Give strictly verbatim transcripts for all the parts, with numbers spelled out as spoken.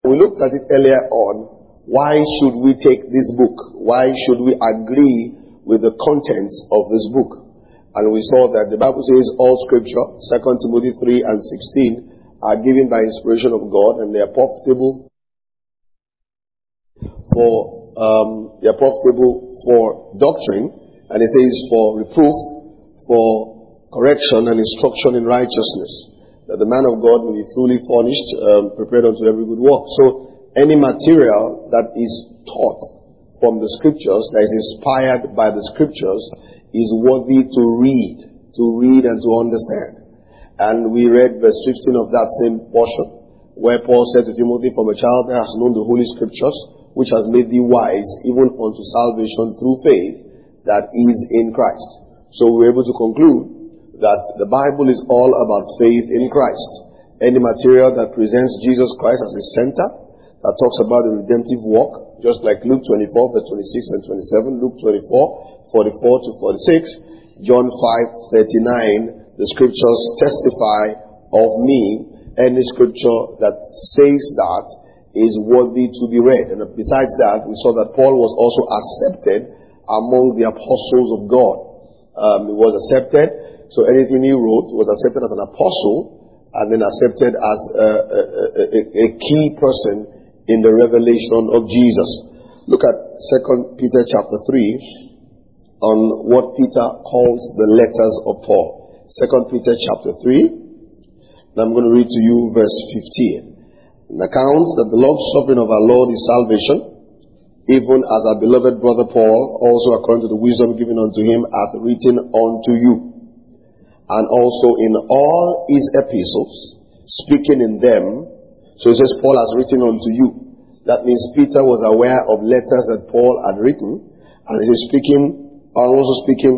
We looked at it earlier on. Why should we take this book? Why should we agree with the contents of this book? And we saw that the Bible says all scripture, Second Timothy three and sixteen, are given by inspiration of God, and they are profitable for um, they are profitable for doctrine, and it says for reproof, for correction and instruction in righteousness, that the man of God may be fully furnished, um, prepared unto every good work. So any material that is taught from the scriptures, that is inspired by the scriptures, is worthy to read, to read and to understand. And we read verse fifteen of that same portion, where Paul said to Timothy, from a child that has known the holy scriptures, which has made thee wise, even unto salvation through faith that is in Christ. So we're able to conclude that the Bible is all about faith in Christ. Any material that presents Jesus Christ as a center, that talks about the redemptive work, just like Luke twenty-four, verse twenty-six and twenty-seven, Luke twenty-four, forty-four to forty-six, John five, thirty-nine, the scriptures testify of me. Any scripture that says that is worthy to be read. And besides that, we saw that Paul was also accepted among the apostles of God. Um, he was accepted, so anything he wrote was accepted as an apostle, and then accepted as a, a, a, a key person in the revelation of Jesus. Look at Second Peter chapter three on what Peter calls the letters of Paul. Second Peter chapter three. Now I'm going to read to you verse fifteen. An account that the long suffering of our Lord is salvation, even as our beloved brother Paul, also according to the wisdom given unto him, hath written unto you. And also in all his epistles, speaking in them. So it says Paul has written unto you. That means Peter was aware of letters that Paul had written, and he is speaking, and also speaking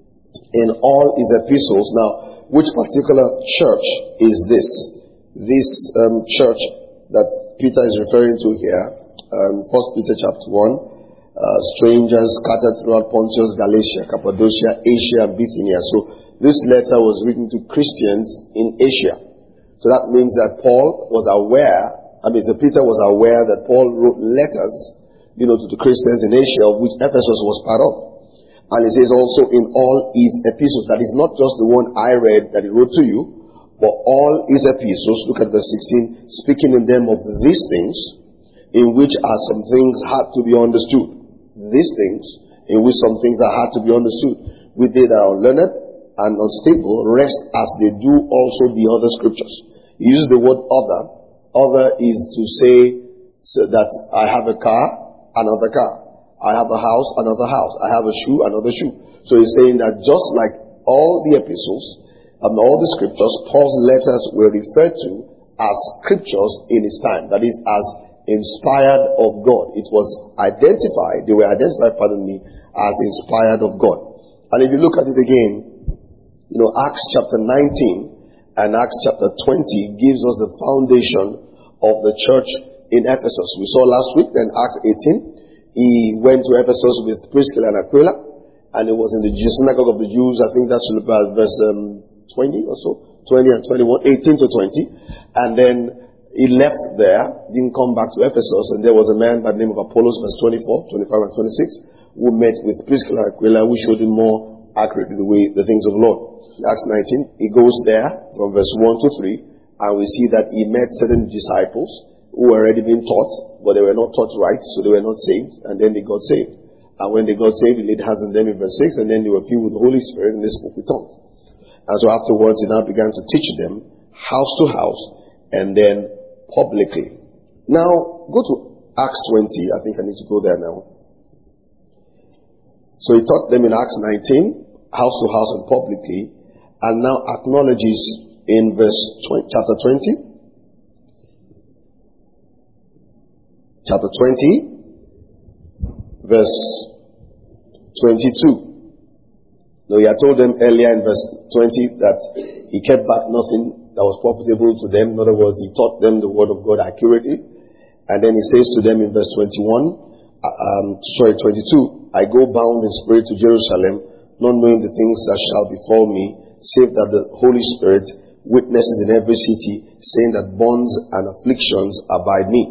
in all his epistles. Now, which particular church is this? This um, church that Peter is referring to here, um, First Peter chapter one, uh, strangers scattered throughout Pontus, Galatia, Cappadocia, Asia, and Bithynia. So this letter was written to Christians in Asia. So that means that Paul was aware, I mean, so Peter was aware that Paul wrote letters, you know, to the Christians in Asia, of which Ephesus was part of. And it says also in all his epistles, that is not just the one I read that he wrote to you, but all his epistles, look at verse sixteen, speaking in them of these things, in which are some things hard to be understood. These things, in which some things are hard to be understood. With they that are unlearned and unstable, rest as they do also the other scriptures. He uses the word other. Other is to say so that I have a car, another car. I have a house, another house. I have a shoe, another shoe. So he's saying that just like all the epistles and all the scriptures, Paul's letters were referred to as scriptures in his time. That is, as inspired of God. It was identified, they were identified, pardon me, as inspired of God. And if you look at it again, you know, Acts chapter nineteen and Acts chapter twenty gives us the foundation of the church in Ephesus. We saw last week, then Acts eighteen, he went to Ephesus with Priscilla and Aquila, and it was in the synagogue of the Jews. I think that's about verse um, twenty or so, twenty and twenty-one, eighteen to twenty, and then he left there, didn't come back to Ephesus, and there was a man by the name of Apollos, verse twenty-four, twenty-five and twenty-six, who met with Priscilla and Aquila, who showed him more accurately the way, the things of the Lord. Acts nineteen, he goes there from verse one to three, and we see that he met certain disciples who were already being taught, but they were not taught right, so they were not saved, and then they got saved. And when they got saved, he laid hands on them in verse six, and then they were filled with the Holy Spirit, and they spoke with tongues. And so afterwards, he now began to teach them house to house, and then publicly. Now, go to Acts twenty. I think I need to go there now. So he taught them in Acts nineteen, house to house and publicly, and now acknowledges in verse twenty, chapter twenty, chapter twenty, verse twenty-two. Now he had told them earlier in verse twenty that he kept back nothing that was profitable to them. In other words, he taught them the word of God accurately. And then he says to them in verse twenty-one, um, sorry, twenty-two, I go bound in spirit to Jerusalem, not knowing the things that shall befall me, save that the Holy Spirit witnesses in every city, saying that bonds and afflictions abide me.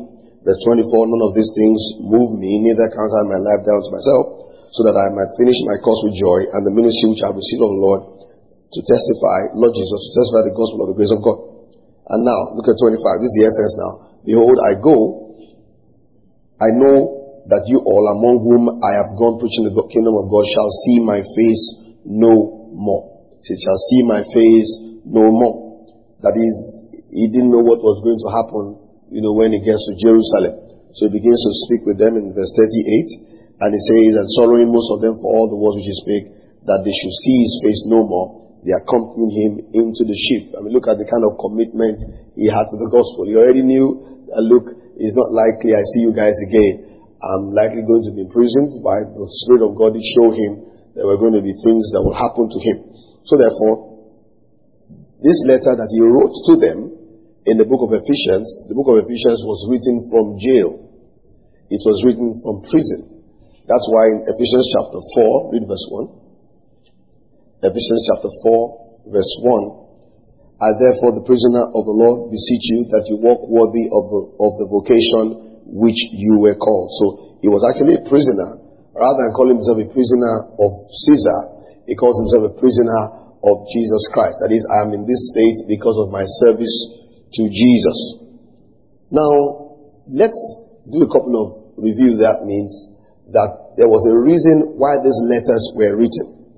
Verse twenty-four, none of these things move me, neither count I my life down to myself, so that I might finish my course with joy and the ministry which I have received of the Lord to testify, Lord Jesus, to testify the gospel of the grace of God. And now, look at twenty-five. This is the essence now. Behold, I go. I know that you all among whom I have gone preaching the kingdom of God shall see my face no more. He shall see my face no more. That is, he didn't know what was going to happen, you know, when he gets to Jerusalem. So he begins to speak with them in verse thirty-eight. And he says, and sorrowing most of them for all the words which he spake, that they should see his face no more, they accompanied him into the ship. I mean, look at the kind of commitment he had to the gospel. He already knew, uh, look, it's not likely I see you guys again. I'm likely going to be imprisoned. By the Spirit of God, it showed him there were going to be things that will happen to him. So therefore, this letter that he wrote to them in the book of Ephesians, the book of Ephesians was written from jail. It was written from prison. That's why in Ephesians chapter four, read verse one. Ephesians chapter four, verse one. I therefore, the prisoner of the Lord, beseech you that you walk worthy of the, of the vocation which you were called. So he was actually a prisoner. Rather than calling himself a prisoner of Caesar, he calls himself a prisoner of Jesus Christ. That is, I am in this state because of my service to Jesus. Now, let's do a couple of review. That means that there was a reason why these letters were written.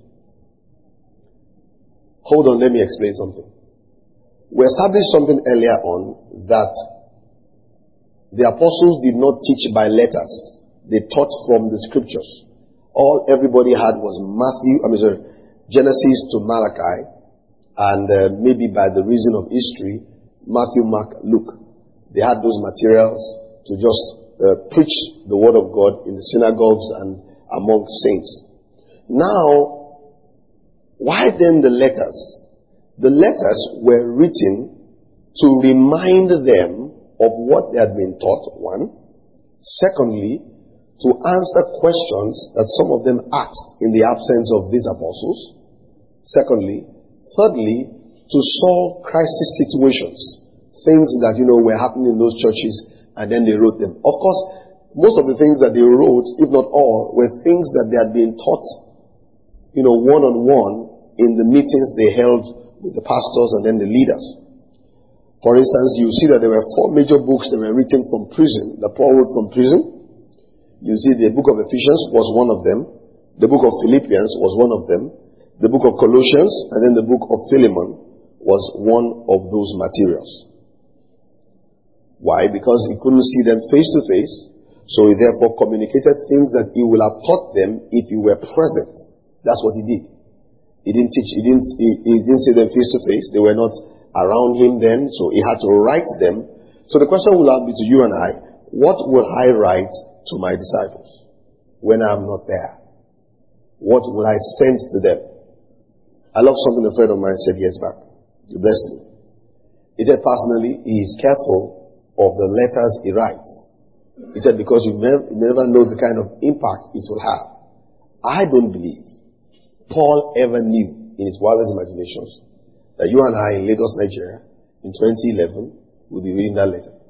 Hold on, let me explain something. We established something earlier on that the apostles did not teach by letters. They taught from the scriptures. All everybody had was Matthew, I mean, sorry, Genesis to Malachi, and uh, maybe by the reason of history, Matthew, Mark, Luke. They had those materials to just uh, preach the word of God in the synagogues and among saints. Now, why then the letters? The letters were written to remind them of what they had been taught, one. Secondly, to answer questions that some of them asked in the absence of these apostles. Secondly, thirdly, to solve crisis situations, things that, you know, were happening in those churches, and then they wrote them. Of course, most of the things that they wrote, if not all, were things that they had been taught, you know, one-on-one in the meetings they held with the pastors and then the leaders. For instance, you see that there were four major books that were written from prison, that Paul wrote from prison. You see the book of Ephesians was one of them. The book of Philippians was one of them. The book of Colossians and then the book of Philemon was one of those materials. Why? Because he couldn't see them face to face, so he therefore communicated things that he would have taught them if he were present. That's what he did. He didn't teach, he didn't, he, he didn't see them face to face. They were not around him then, so he had to write them. So the question will have be to you and I, what will I write to my disciples when I'm not there? What will I send to them? I love something a friend of mine said years back. He blessed me. He said personally, he is careful of the letters he writes. He said because you never, you never know the kind of impact it will have. I don't believe Paul ever knew in his wildest imaginations that you and I in Lagos, Nigeria, in twenty eleven, will be reading that letter.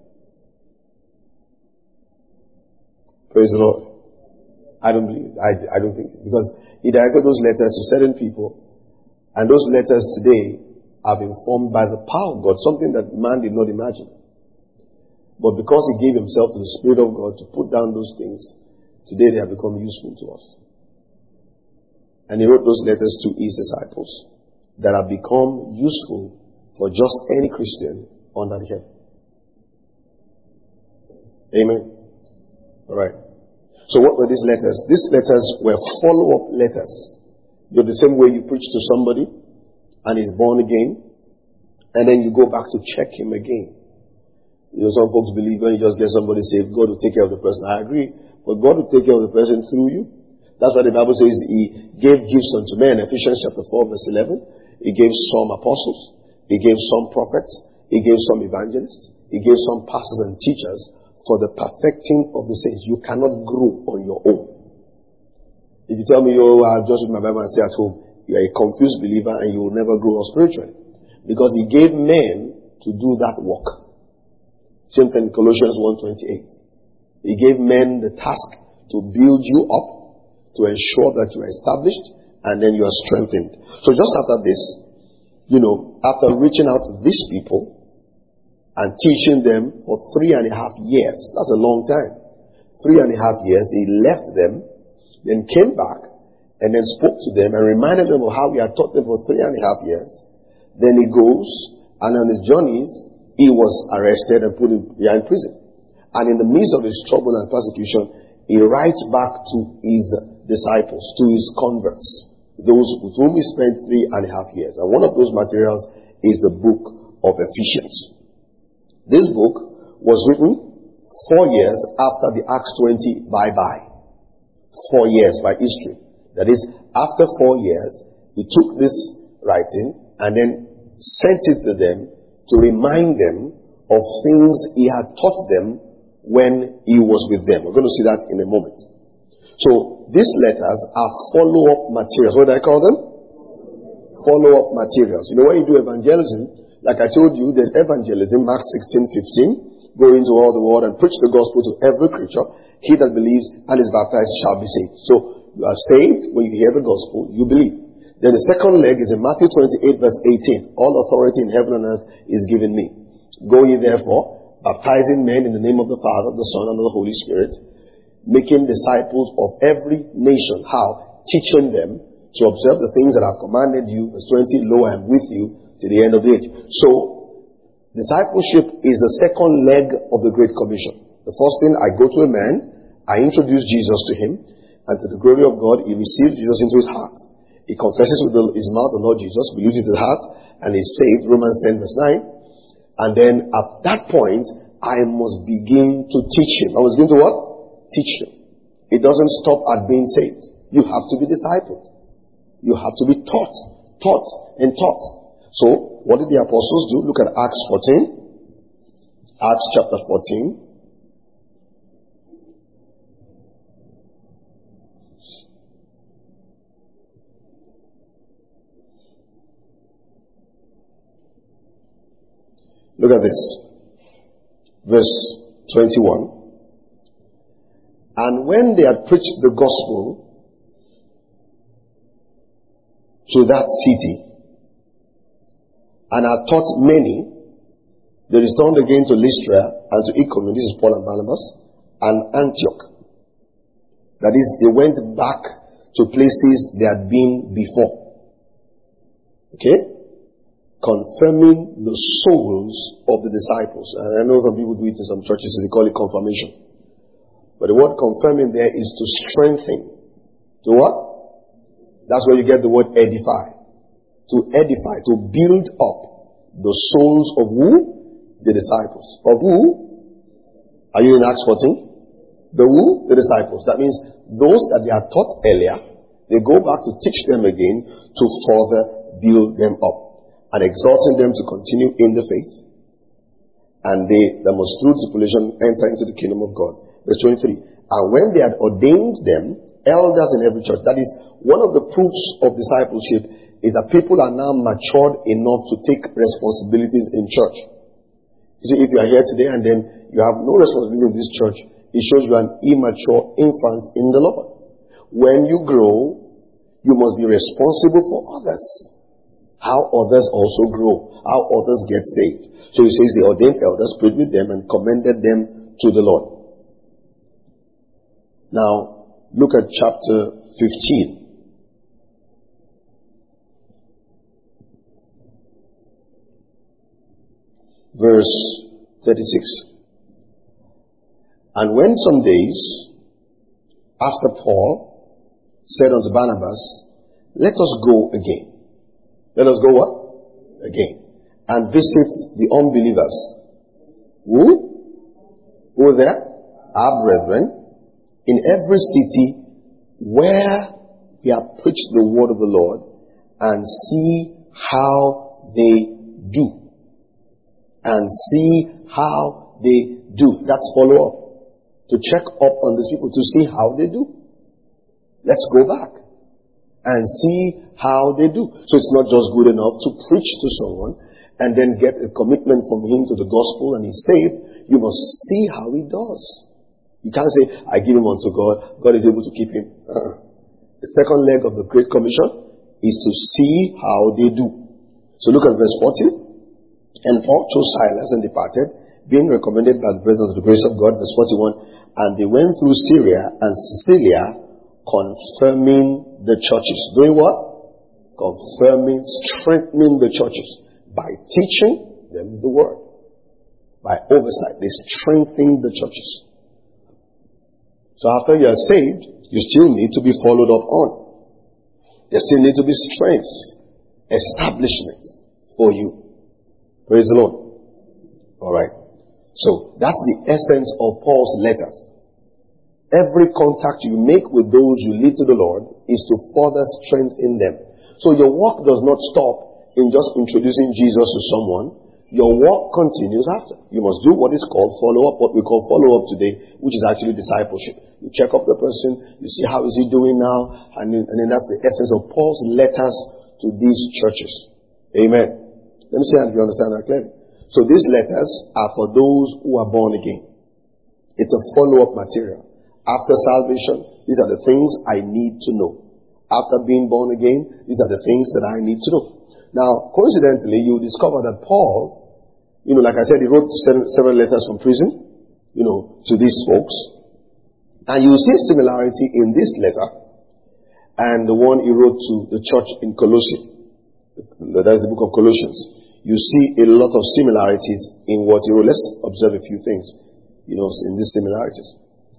Praise the Lord. I don't believe it. I, I don't think it. Because he directed those letters to certain people, and those letters today have been formed by the power of God, something that man did not imagine. But because he gave himself to the Spirit of God to put down those things, today they have become useful to us. And he wrote those letters to his disciples that have become useful for just any Christian under the heaven. Amen. Alright. So what were these letters? These letters were follow-up letters. You're the same way you preach to somebody and he's born again, and then you go back to check him again. You know, some folks believe when you just get somebody saved, God will take care of the person. I agree. But God will take care of the person through you. That's why the Bible says he gave gifts unto men. Ephesians chapter four verse eleven. He gave some apostles. He gave some prophets. He gave some evangelists. He gave some pastors and teachers for the perfecting of the saints. You cannot grow on your own. If you tell me, oh, I'll just read my Bible and stay at home, you are a confused believer and you will never grow spiritually. Because he gave men to do that work. Same thing in Colossians one twenty-eight. He gave men the task to build you up, to ensure that you are established, and then you are strengthened. So just after this, you know, after reaching out to these people and teaching them for three and a half years, that's a long time. Three and a half years, he left them, then came back, and then spoke to them and reminded them of how he had taught them for three and a half years. Then he goes, and on his journeys, he was arrested and put in, in prison. And in the midst of his trouble and persecution, he writes back to his disciples, to his converts, those with whom he spent three and a half years. And one of those materials is the book of Ephesians. This book was written four years after the Acts twenty bye-bye. Four years by history. That is, after four years, he took this writing and then sent it to them to remind them of things he had taught them when he was with them. We're going to see that in a moment. So, these letters are follow-up materials. What do I call them? Follow-up materials. You know, when you do evangelism, like I told you, there's evangelism, Mark sixteen fifteen. Go into all the world and preach the gospel to every creature. He that believes and is baptized shall be saved. So, you are saved when you hear the gospel, you believe. Then the second leg is in Matthew twenty-eight verse eighteen. All authority in heaven and earth is given me. Go ye therefore, baptizing men in the name of the Father, the Son, and of the Holy Spirit, making disciples of every nation. How? Teaching them to observe the things that I've commanded you. Verse twenty, lo, I am with you to the end of the age. So, discipleship is the second leg of the Great Commission. The first thing, I go to a man, I introduce Jesus to him, and to the glory of God, he receives Jesus into his heart. He confesses with his mouth the Lord Jesus, believes with his heart, and is saved. Romans ten verse nine. And then at that point, I must begin to teach him. I must begin to what? Teach him. It doesn't stop at being saved. You have to be discipled. You have to be taught, taught, and taught. So, what did the apostles do? Look at Acts fourteen. Acts chapter fourteen. Look at this. Verse twenty-one. And when they had preached the gospel to that city, and had taught many, they returned again to Lystra and to Iconium. This is Paul and Barnabas, and Antioch. That is, they went back to places they had been before. Okay? Confirming the souls of the disciples. And I know some people do it in some churches, they call it confirmation. But the word confirming there is to strengthen. To what? That's where you get the word edify. To edify, to build up the souls of who? The disciples. Of who? Are you in Acts fourteen? The who? The disciples. That means those that they are taught earlier, they go back to teach them again to further build them up. And exhorting them to continue in the faith. And they that must through tribulation enter into the kingdom of God. Verse twenty-three. And when they had ordained them, elders in every church. That is, one of the proofs of discipleship is that people are now matured enough to take responsibilities in church. You see, if you are here today and then you have no responsibility in this church, it shows you are an immature infant in the Lord. When you grow, you must be responsible for others. How others also grow. How others get saved. So he says the ordained elders prayed with them and commended them to the Lord. Now, look at chapter fifteen. Verse thirty-six. And when some days after Paul said unto Barnabas, let us go again. Let us go what? Again. And visit the unbelievers. Who? Who are there? Our brethren. In every city where we have preached the word of the Lord, and see how they do. And see how they do. That's follow up. To check up on these people to see how they do. Let's go back and see how they do. So it's not just good enough to preach to someone and then get a commitment from him to the gospel and he's saved. You must see how he does. You can't say, I give him unto God. God is able to keep him. Uh-uh. The second leg of the Great Commission is to see how they do. So look at verse forty. And Paul chose Silas and departed, being recommended by the brethren of the grace of God. Verse forty-one. And they went through Syria and Sicilia, confirming the churches. Doing what? Confirming, strengthening the churches by teaching them the word. By oversight, they strengthen the churches. So after you are saved, you still need to be followed up on. There still need to be strength, establishment for you. Praise the Lord. Alright. So that's the essence of Paul's letters. Every contact you make with those you lead to the Lord is to further strengthen them. So your work does not stop in just introducing Jesus to someone. Your work continues after. You must do what is called follow-up, what we call follow-up today, which is actually discipleship. You check up the person, you see how is he doing now, and then, and then that's the essence of Paul's letters to these churches. Amen. Let me see if you understand that clearly. So these letters are for those who are born again. It's a follow-up material. After salvation, these are the things I need to know. After being born again, these are the things that I need to know. Now, coincidentally, you discover that Paul, you know, like I said, he wrote several letters from prison, you know, to these folks. And you see similarity in this letter and the one he wrote to the church in Colossae. That's the book of Colossians. You see a lot of similarities in what he wrote. Let's observe a few things, you know, in these similarities.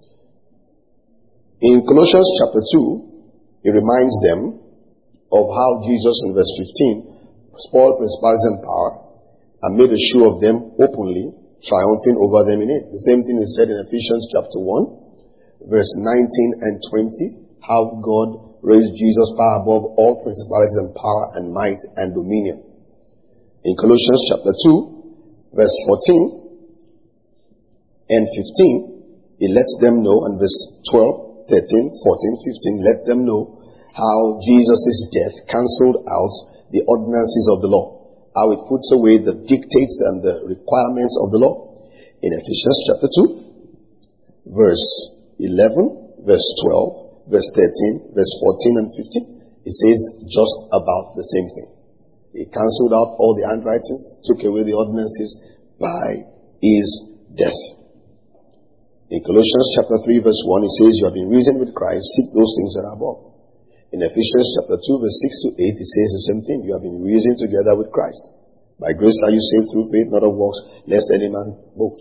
In Colossians chapter two, he reminds them of how Jesus in verse fifteen spoiled principalities and power and made a show of them openly, triumphing over them in it. The same thing is said in Ephesians chapter one, verse nineteen and twenty, how God raised Jesus far above all principalities and power and might and dominion. In Colossians chapter two, verse fourteen and fifteen, he lets them know, and verse twelve, thirteen, fourteen, fifteen, let them know how Jesus' death cancelled out the ordinances of the law, how it puts away the dictates and the requirements of the law. In Ephesians chapter two, verse eleven, verse twelve, verse thirteen, verse fourteen and fifteen, it says just about the same thing. He cancelled out all the handwritings, took away the ordinances by his death. In Colossians chapter three, verse one, it says, you have been risen with Christ, seek those things that are above. In Ephesians chapter two, verse six to eight, it says the same thing. You have been risen together with Christ. By grace are you saved through faith, not of works, lest any man boast.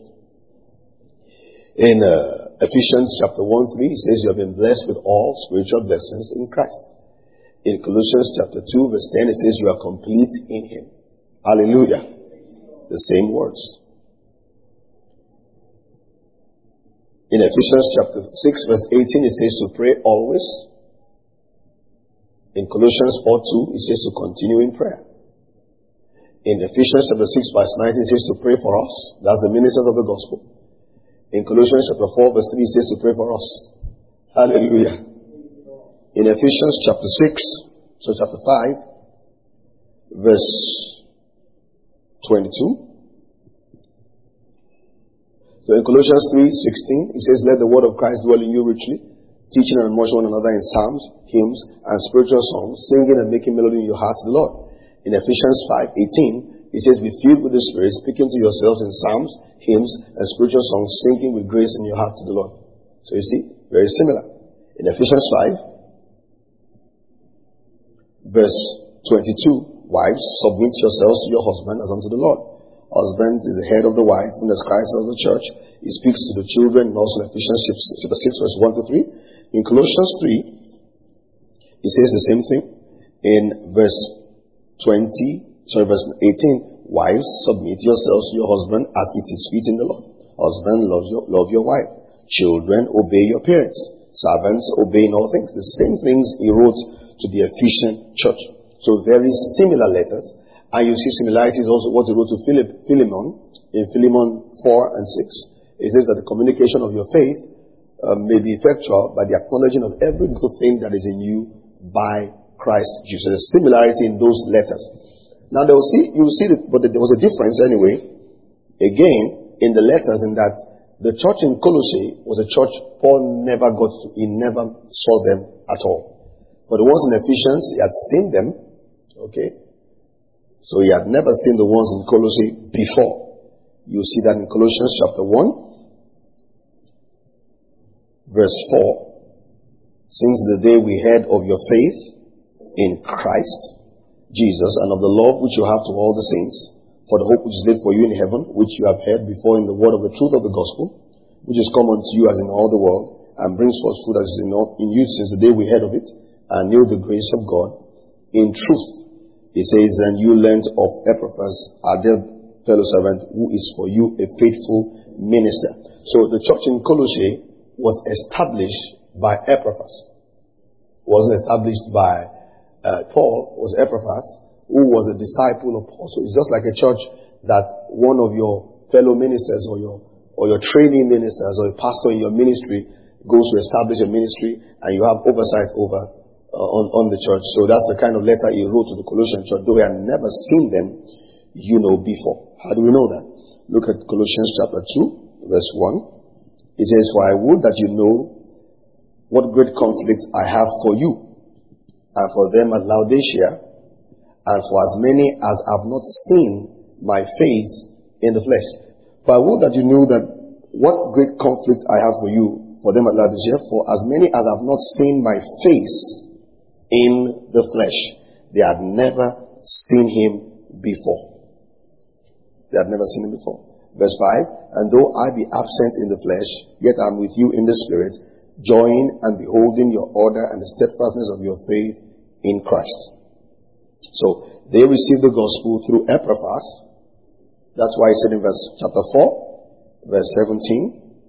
In uh, Ephesians chapter one, three, it says you have been blessed with all spiritual blessings in Christ. In Colossians chapter two, verse ten, it says you are complete in Him. Hallelujah. The same words. In Ephesians chapter six, verse eighteen, it says to pray always. In Colossians four two, it says to continue in prayer. In Ephesians chapter six, verse nineteen, it says to pray for us. That's the ministers of the gospel. In Colossians chapter four, verse three, it says to pray for us. Hallelujah. In Ephesians chapter six, so chapter five, verse twenty-two. So in Colossians three sixteen, it says, let the word of Christ dwell in you richly, teaching and admonishing one another in psalms, hymns, and spiritual songs, singing and making melody in your hearts to the Lord. In Ephesians five eighteen, it says, be filled with the Spirit, speaking to yourselves in psalms, hymns, and spiritual songs, singing with grace in your heart to the Lord. So you see, very similar. In Ephesians five, verse twenty-two, wives, submit yourselves to your husband as unto the Lord. Husband is the head of the wife, and as Christ of the church. He speaks to the children, and also in Ephesians chapter six, verse one to three. In Colossians three, he says the same thing. In verse twenty, sorry, verse eighteen, wives, submit yourselves to your husband as it is fit in the Lord. Husband, love your, love your wife. Children, obey your parents. Servants, obey in all things. The same things he wrote to the Ephesian church. So very similar letters. And you see similarities also what he wrote to Philip, Philemon in Philemon four and six. It says that the communication of your faith uh, may be effectual by the acknowledging of every good thing that is in you by Christ Jesus. There's similarity in those letters. Now they will see, you will see that, but there was a difference anyway, again, in the letters in that the church in Colossae was a church Paul never got to. He never saw them at all. But the ones in Ephesians, he had seen them. Okay. So he had never seen the ones in Colossae before. You see that in Colossians chapter one, verse four. Since the day we heard of your faith in Christ Jesus and of the love which you have to all the saints, for the hope which is laid for you in heaven, which you have heard before in the word of the truth of the gospel, which is common to you as in all the world, and brings forth fruit as in, all, in you since the day we heard of it, and knew the grace of God in truth. He says, and you learned of Epaphras, our dear fellow servant, who is for you a faithful minister. So the church in Colossae was established by Epaphras. It wasn't established by uh, Paul, it was Epaphras, who was a disciple of Paul. So it's just like a church that one of your fellow ministers or your or your trainee ministers or a pastor in your ministry goes to establish a ministry and you have oversight over uh, on, on the church. So that's the kind of letter he wrote to the Colossian church, though we had never seen them, you know, before. How do we know that? Look at Colossians chapter two, verse one. It says, for I would that you know what great conflict I have for you and for them at Laodicea, and for as many as have not seen my face in the flesh. For I would that you knew that what great conflict I have for you, for them at Laodicea, for as many as have not seen my face in the flesh. They had never seen him before. They had never seen him before. Verse five, and though I be absent in the flesh, yet I am with you in the spirit, join and beholding your order and the steadfastness of your faith in Christ. So, they received the gospel through Epaphras. That's why he said in verse chapter four, verse seventeen,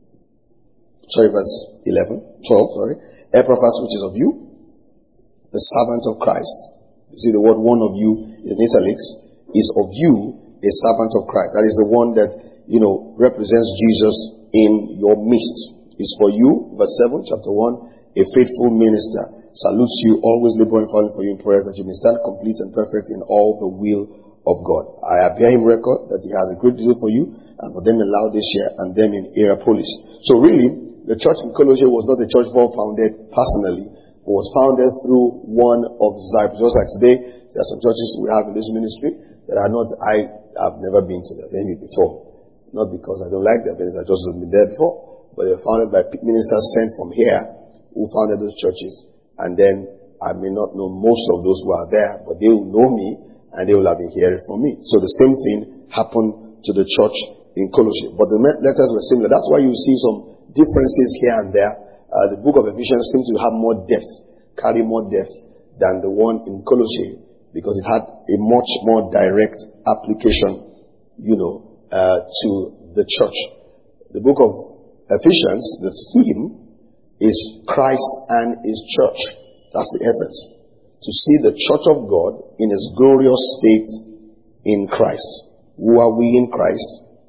sorry, verse eleven, twelve, sorry, Epaphras, which is of you, the servant of Christ. You see the word one of you in italics, is of you, a servant of Christ. That is the one that, you know, represents Jesus in your midst. Is for you, verse seven, chapter one, a faithful minister, salutes you, always laboring for you in prayers, that you may stand complete and perfect in all the will of God. I bear him record that he has a great deal for you, and for them in Laodicea, and them in Hierapolis. So really, the church in Colossae was not a church Paul founded personally, but was founded through one of the disciples. Just like today, there are some churches we have in this ministry that are not, I have never been to their venue before. Not because I don't like their venues, I just haven't been there before. But they were founded by ministers sent from here who founded those churches. And then I may not know most of those who are there, but they will know me and they will have been hearing from me. So the same thing happened to the church in Colossae. But the letters were similar. That's why you see some differences here and there. Uh, the book of Ephesians seems to have more depth, carry more depth than the one in Colossae, because it had a much more direct application, you know, uh, to the church. The book of Ephesians, the theme is Christ and His church. That's the essence. To see the church of God in its glorious state in Christ. Who are we in Christ?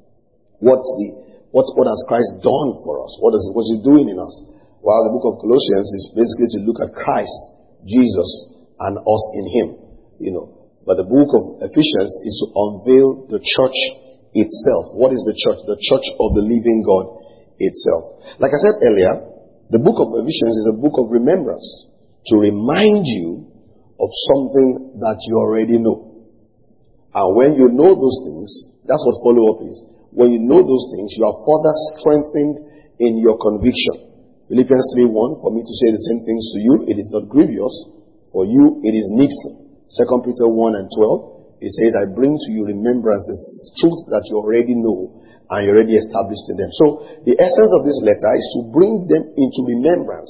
What's the, what, what has Christ done for us? What is, what's He doing in us? While the book of Colossians is basically to look at Christ, Jesus, and us in Him. You know. But the book of Ephesians is to unveil the church itself. What is the church? The church of the living God itself. Like I said earlier, the book of Ephesians is a book of remembrance, to remind you of something that you already know. And when you know those things, that's what follow-up is. When you know those things, you are further strengthened in your conviction. Philippians three one, for me to say the same things to you, it is not grievous. For you, it is needful. Second Peter one and twelve, it says, I bring to you remembrance the truth that you already know and you're already established in them. So, the essence of this letter is to bring them into remembrance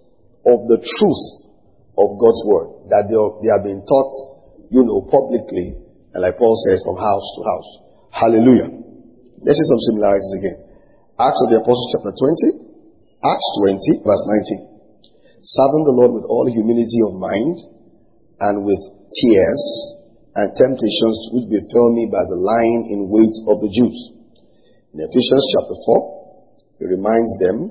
of the truth of God's word, that they, are, they have been taught, you know, publicly, and like Paul says, from house to house. Hallelujah. Let's see some similarities again. Acts of the Apostles chapter twenty, Acts twenty, verse nineteen. Serving the Lord with all humility of mind, and with tears and temptations which befell me by the lying in wait of the Jews. In Ephesians chapter four, it reminds them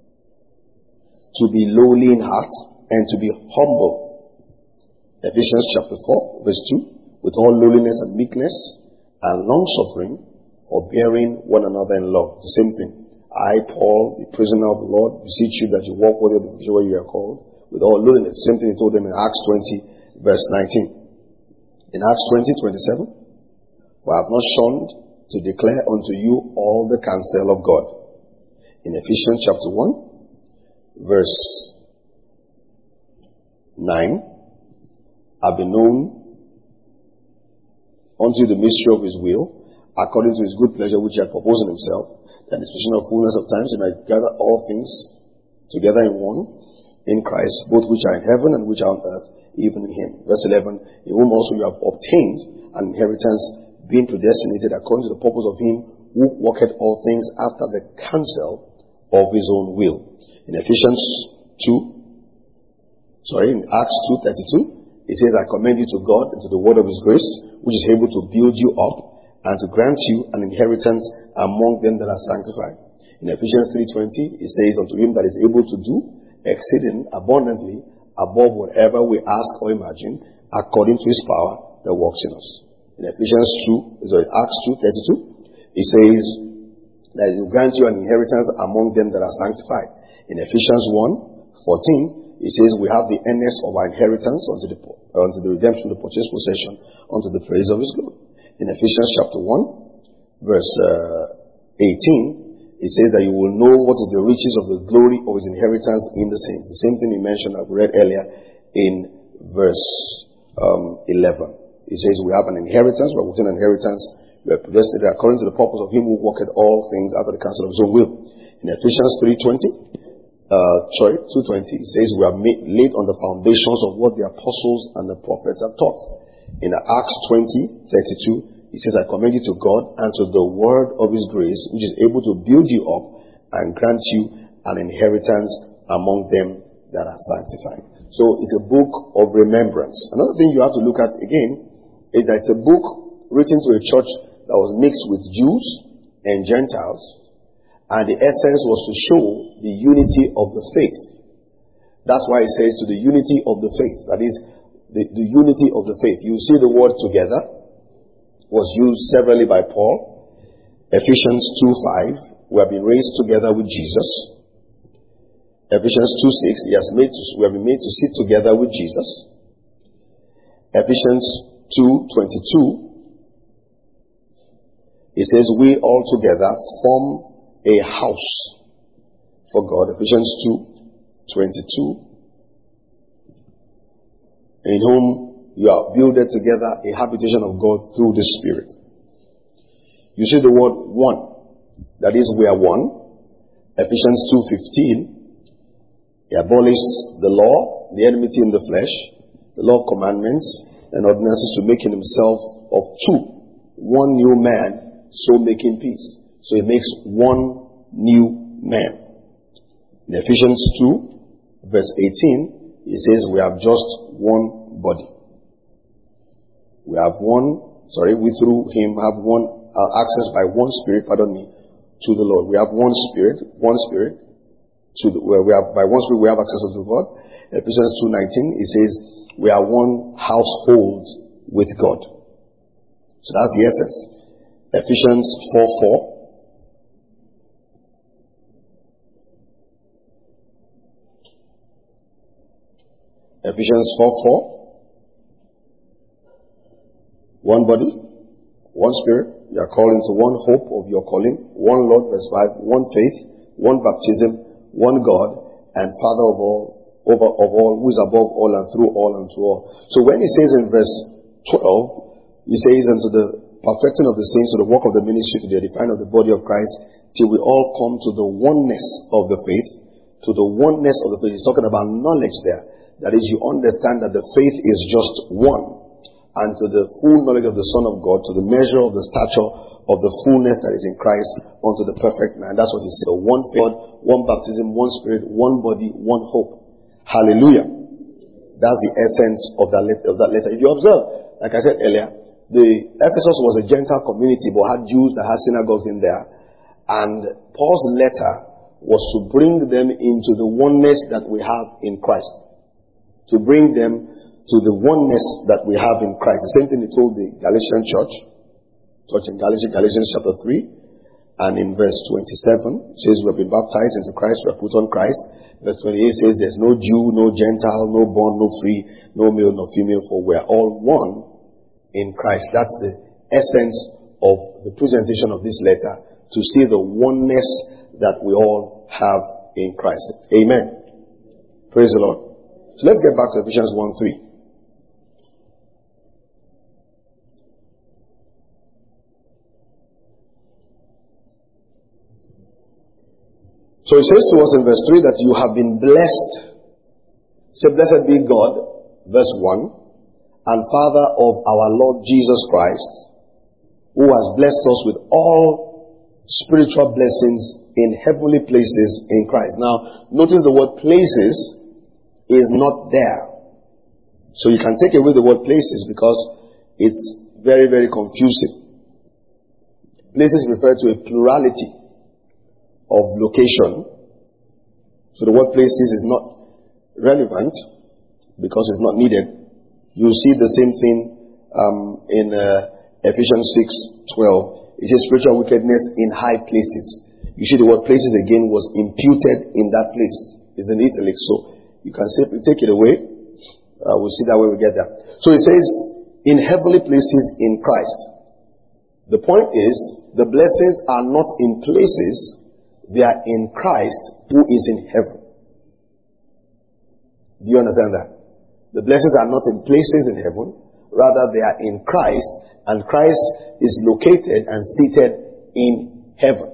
to be lowly in heart and to be humble. Ephesians chapter four, verse two, with all lowliness and meekness and long suffering, forbearing one another in love. The same thing. I, Paul, the prisoner of the Lord, beseech you that you walk worthy of the vision where you are called, with all lowliness. Same thing he told them in Acts twenty, verse nineteen. In Acts twenty, twenty-seven, for I have not shunned to declare unto you all the counsel of God. In Ephesians chapter one, verse nine, have been known unto the mystery of his will, according to his good pleasure which he had proposed in himself, that in disposition of fullness of times he might gather all things together in one, in Christ, both which are in heaven and which are on earth, even in him. Verse eleven, in whom also you have obtained an inheritance, being predestinated according to the purpose of him who worketh all things after the counsel of his own will. In Ephesians two, sorry, in Acts two thirty-two, it says, I commend you to God and to the word of his grace, which is able to build you up and to grant you an inheritance among them that are sanctified. In Ephesians three twenty, it says, unto him that is able to do exceeding abundantly above whatever we ask or imagine, according to his power that works in us. In Ephesians two, sorry, Acts two thirty-two, it says that he will grant you an inheritance among them that are sanctified. In Ephesians one fourteen, it says we have the earnest of our inheritance unto the, unto the redemption of the purchased possession, unto the praise of his glory. In Ephesians chapter one, verse uh, eighteen, it says that you will know what is the riches of the glory of his inheritance in the saints. The same thing we mentioned, I've read earlier in verse um, eleven. It says we have an inheritance, we are within an inheritance, we are predestinated according to the purpose of him who worketh all things after the counsel of his own will. In Ephesians three twenty, uh, sorry, two twenty, it says we are made, laid on the foundations of what the apostles and the prophets have taught. In Acts twenty thirty-two, he says, I commend you to God and to the word of his grace, which is able to build you up and grant you an inheritance among them that are sanctified. So it's a book of remembrance. Another thing you have to look at again is that it's a book written to a church that was mixed with Jews and Gentiles, and the essence was to show the unity of the faith. That's why it says to the unity of the faith. That is, the, the unity of the faith. You see the word together was used severally by Paul. Ephesians two five, we have been raised together with Jesus. Ephesians two six, he has made to, we have been made to sit together with Jesus. Ephesians two twenty-two, it says we all together form a house for God. Ephesians two twenty-two, in whom you are builded together a habitation of God through the Spirit. You see the word one. That is, we are one. Ephesians two fifteen. He abolished the law, the enmity in the flesh, the law of commandments and ordinances to make in himself of two, one new man, so making peace. So he makes one new man. In Ephesians two, verse eighteen, he says we have just one body. We have one, sorry, we through him have one uh, access by one spirit, pardon me, to the Lord. We have one spirit, one spirit, to the, where we have, by one spirit we have access to God. Ephesians two nineteen, it says, we are one household with God. So that's the essence. Ephesians four four. Ephesians four four. One body, one spirit, you are called into one hope of your calling, one Lord, verse five, one faith, one baptism, one God, and Father of all, over of all, who is above all and through all and to all. So when he says in verse twelve, he says, unto the perfecting of the saints, to the work of the ministry, to the edifying of the body of Christ, till we all come to the oneness of the faith, to the oneness of the faith. He's talking about knowledge there. That is, you understand that the faith is just one. And to the full knowledge of the Son of God, to the measure of the stature of the fullness that is in Christ, unto the perfect man. That's what he said. One faith, one baptism, one spirit, one body, one hope. Hallelujah. That's the essence of that letter. Of that letter. If you observe, like I said earlier, the Ephesus was a Gentile community, but had Jews that had synagogues in there. And Paul's letter was to bring them into the oneness that we have in Christ. To bring them to the oneness that we have in Christ. The same thing he told the Galatian church, church in Galatians, Galatians chapter three, And in verse twenty-seven, it says we have been baptized into Christ, we are put on Christ. Verse twenty-eight says there's no Jew, no Gentile, no bond, no free, no male, no female, for we are all one in Christ. That's the essence of the presentation of this letter, to see the oneness that we all have in Christ. Amen. Praise the Lord. So let's get back to Ephesians one three. So it says to us in verse three that you have been blessed. Say, blessed be God, verse one, and Father of our Lord Jesus Christ, who has blessed us with all spiritual blessings in heavenly places in Christ. Now, notice the word places is not there. So you can take away the word places because it's very, very confusing. Places refer to a plurality of location. So the word places is not relevant because it's not needed. You see the same thing um, in uh, Ephesians six twelve. It says spiritual wickedness in high places. You see the word places again was imputed in that place. It's in italics, so you can simply take it away. Uh, we'll see that when we get there. So it says in heavenly places in Christ. The point is the blessings are not in places. They are in Christ who is in heaven. Do you understand that? The blessings are not in places in heaven. Rather, they are in Christ. And Christ is located and seated in heaven.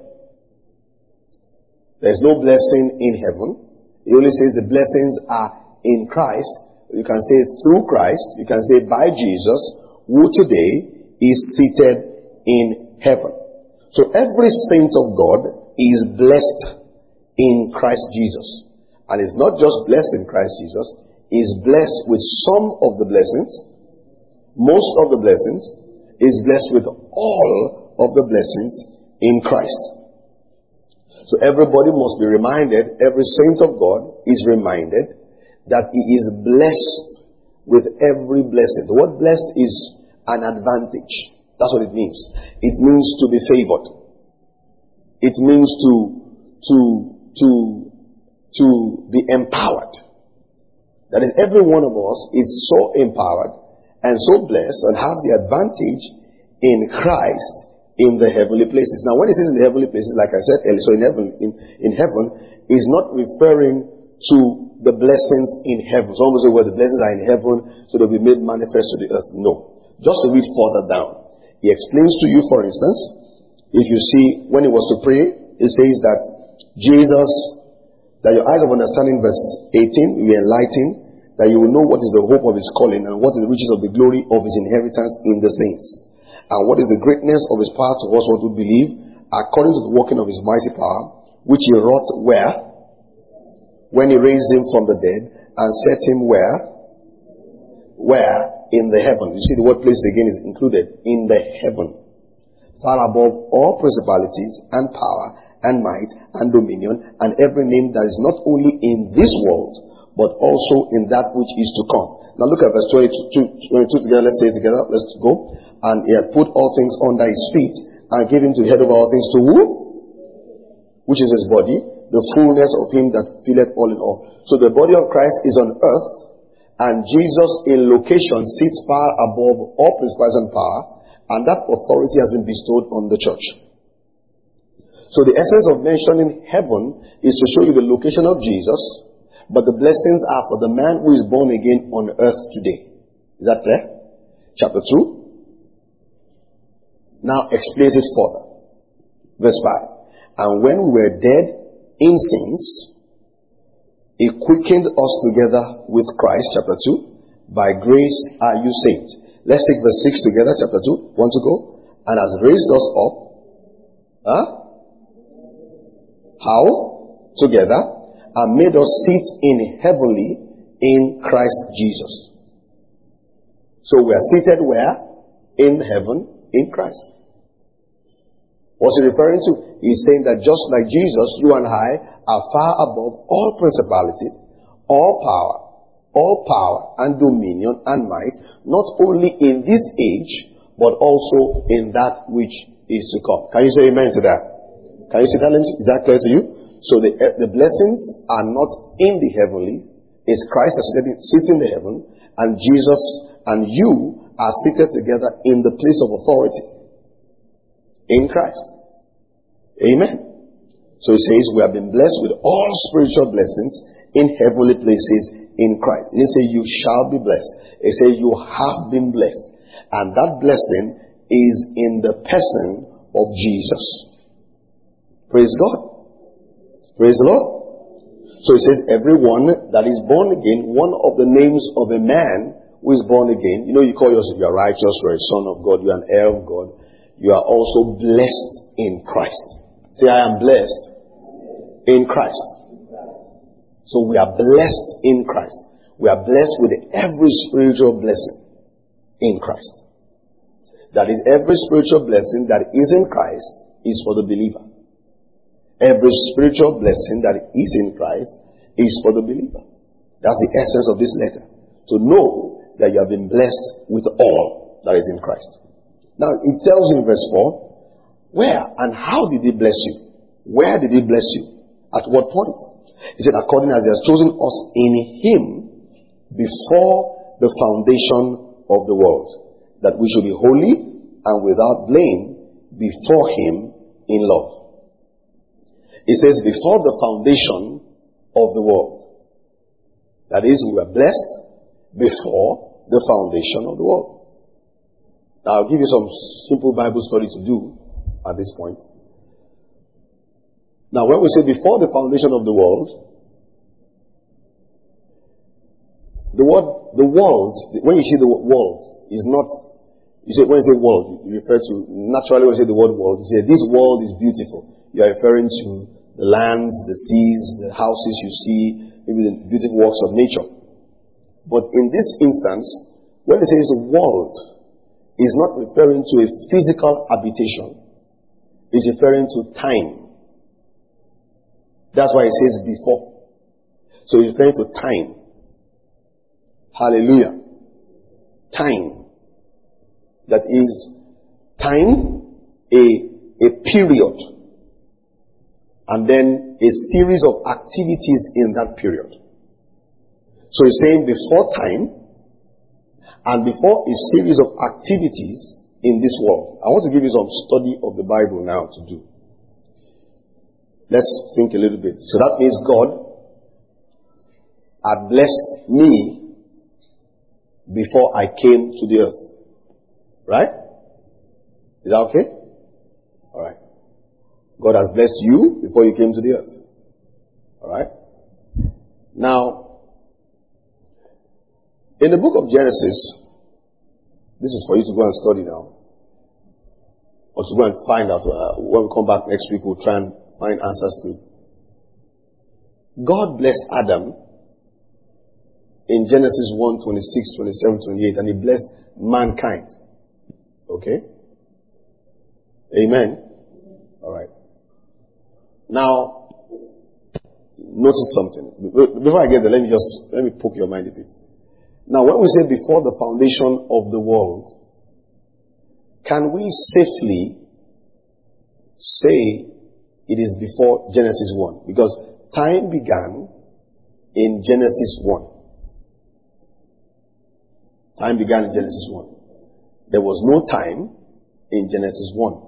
There's no blessing in heaven. He only says the blessings are in Christ. You can say through Christ. You can say by Jesus, who today is seated in heaven. So every saint of God is blessed in Christ Jesus. And is not just blessed in Christ Jesus, is blessed with some of the blessings, most of the blessings, is blessed with all of the blessings in Christ. So everybody must be reminded, every saint of God is reminded that he is blessed with every blessing. The word blessed is an advantage. That's what it means. It means to be favored. It means to, to, to, to be empowered. That is, every one of us is so empowered and so blessed and has the advantage in Christ in the heavenly places. Now, when it says in the heavenly places, like I said earlier, so in heaven, in, in heaven, is not referring to the blessings in heaven. Some will say, well, the blessings are in heaven, so they'll be made manifest to the earth. No. Just to read further down. He explains to you, for instance, if you see, when he was to pray, it says that Jesus, that your eyes of understanding, verse eighteen, will be enlightened, that you will know what is the hope of his calling and what is the riches of the glory of his inheritance in the saints. And what is the greatness of his power to us who believe, according to the working of his mighty power, which he wrought where? When he raised him from the dead and set him where? Where? In the heaven. You see the word place again is included. In the heaven. Far above all principalities and power and might and dominion and every name that is not only in this world, but also in that which is to come. Now look at verse twenty-two, twenty-two together. Let's say it together. Let's go. And he had put all things under his feet and gave him to the head of all things to who? Which is his body, the fullness of him that filleth all in all. So the body of Christ is on earth, and Jesus in location sits far above all principalities and power. And that authority has been bestowed on the church. So the essence of mentioning heaven is to show you the location of Jesus, but the blessings are for the man who is born again on earth today. Is that clear? Chapter two. Now explains it further. Verse five. And when we were dead in sins, he quickened us together with Christ, chapter two. By grace are you saved. Let's take verse six together, chapter two. Want to go? And has raised us up. Huh? How? Together. And made us sit in heavenly in Christ Jesus. So we are seated where? In heaven, in Christ. What's he referring to? He's saying that just like Jesus, you and I are far above all principality, all power, all power and dominion and might, not only in this age, but also in that which is to come. Can you say amen to that? Can you see that? Is that clear to you? So the, the blessings are not in the heavenly. It's Christ that sits in the heaven, and Jesus and you are seated together in the place of authority in Christ. Amen. So it says we have been blessed with all spiritual blessings in heavenly places in Christ. It didn't say you shall be blessed. It says you have been blessed. And that blessing is in the person of Jesus. Praise God. Praise the Lord. So it says everyone that is born again, one of the names of a man who is born again, you know, you call yourself, you are righteous, you are a son of God, you are an heir of God. You are also blessed in Christ. Say, I am blessed in Christ. So we are blessed in Christ. We are blessed with every spiritual blessing in Christ. That is, every spiritual blessing that is in Christ is for the believer. Every spiritual blessing that is in Christ is for the believer. That's the essence of this letter. To know that you have been blessed with all that is in Christ. Now, it tells you in verse four, where and how did he bless you? Where did he bless you? At what point? He said, according as he has chosen us in him before the foundation of the world, that we should be holy and without blame before him in love. It says before the foundation of the world. That is, we were blessed before the foundation of the world. Now I'll give you some simple Bible study to do at this point. Now when we say before the foundation of the world, the word, the world, when you see the word world, is not, you say, when you say world, you refer to, naturally when you say the word world, you say this world is beautiful. You are referring to the lands, the seas, the houses you see, maybe the beautiful works of nature. But in this instance, when it says world, is not referring to a physical habitation. It's referring to time. That's why it says before. So it's referring to time. Hallelujah. Time. That is time, a, a period. And then a series of activities in that period. So he's saying before time and before a series of activities in this world. I want to give you some study of the Bible now to do. Let's think a little bit. So that means God had blessed me before I came to the earth. Right? Is that okay? Alright. God has blessed you before you came to the earth. Alright? Now, in the book of Genesis, this is for you to go and study now. Or to go and find out. Uh, when we come back next week, we'll try and find answers to it. God blessed Adam in Genesis one, twenty-six, twenty-seven, twenty-eight, and he blessed mankind. Okay? Amen? Alright. Now, notice something. Before I get there, let me just, let me poke your mind a bit. Now, when we say before the foundation of the world, can we safely say it is before Genesis one? Because time began in Genesis one. Time began in Genesis one. There was no time in Genesis one.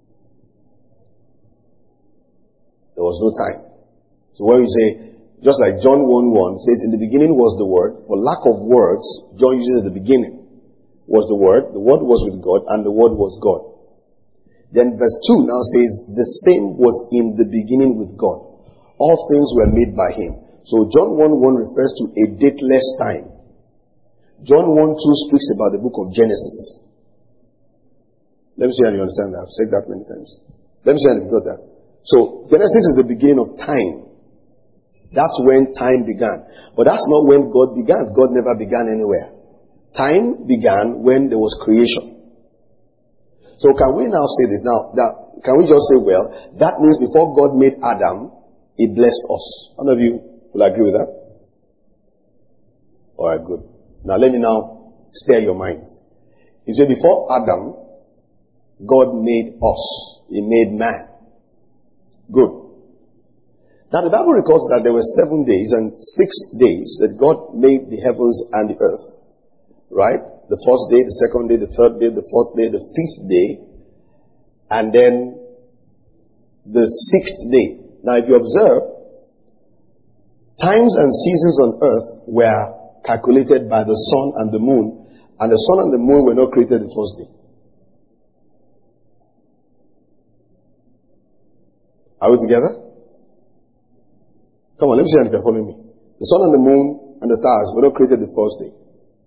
There was no time. So when we say, just like John one one says, in the beginning was the Word. For lack of words, John uses at the beginning was the Word. The Word was with God, and the Word was God. Then verse two now says, the same was in the beginning with God. All things were made by Him. So John one one refers to a dateless time. John one two speaks about the book of Genesis. Let me see how you understand that. I've said that many times. Let me see how you got that. So Genesis is the beginning of time. That's when time began. But that's not when God began. God never began anywhere. Time began when there was creation. So can we now say this? Now, that, can we just say, well, that means before God made Adam, He blessed us. How many of you will agree with that? Alright, good. Now let me now stir your mind. You say before Adam, God made us. He made man. Good. Now the Bible records that there were seven days and six days that God made the heavens and the earth. Right? The first day, the second day, the third day, the fourth day, the fifth day, and then the sixth day. Now if you observe, times and seasons on earth were calculated by the sun and the moon, and the sun and the moon were not created the first day. Are we together? Come on, let me see if you're following me. The sun and the moon and the stars were not created the first day.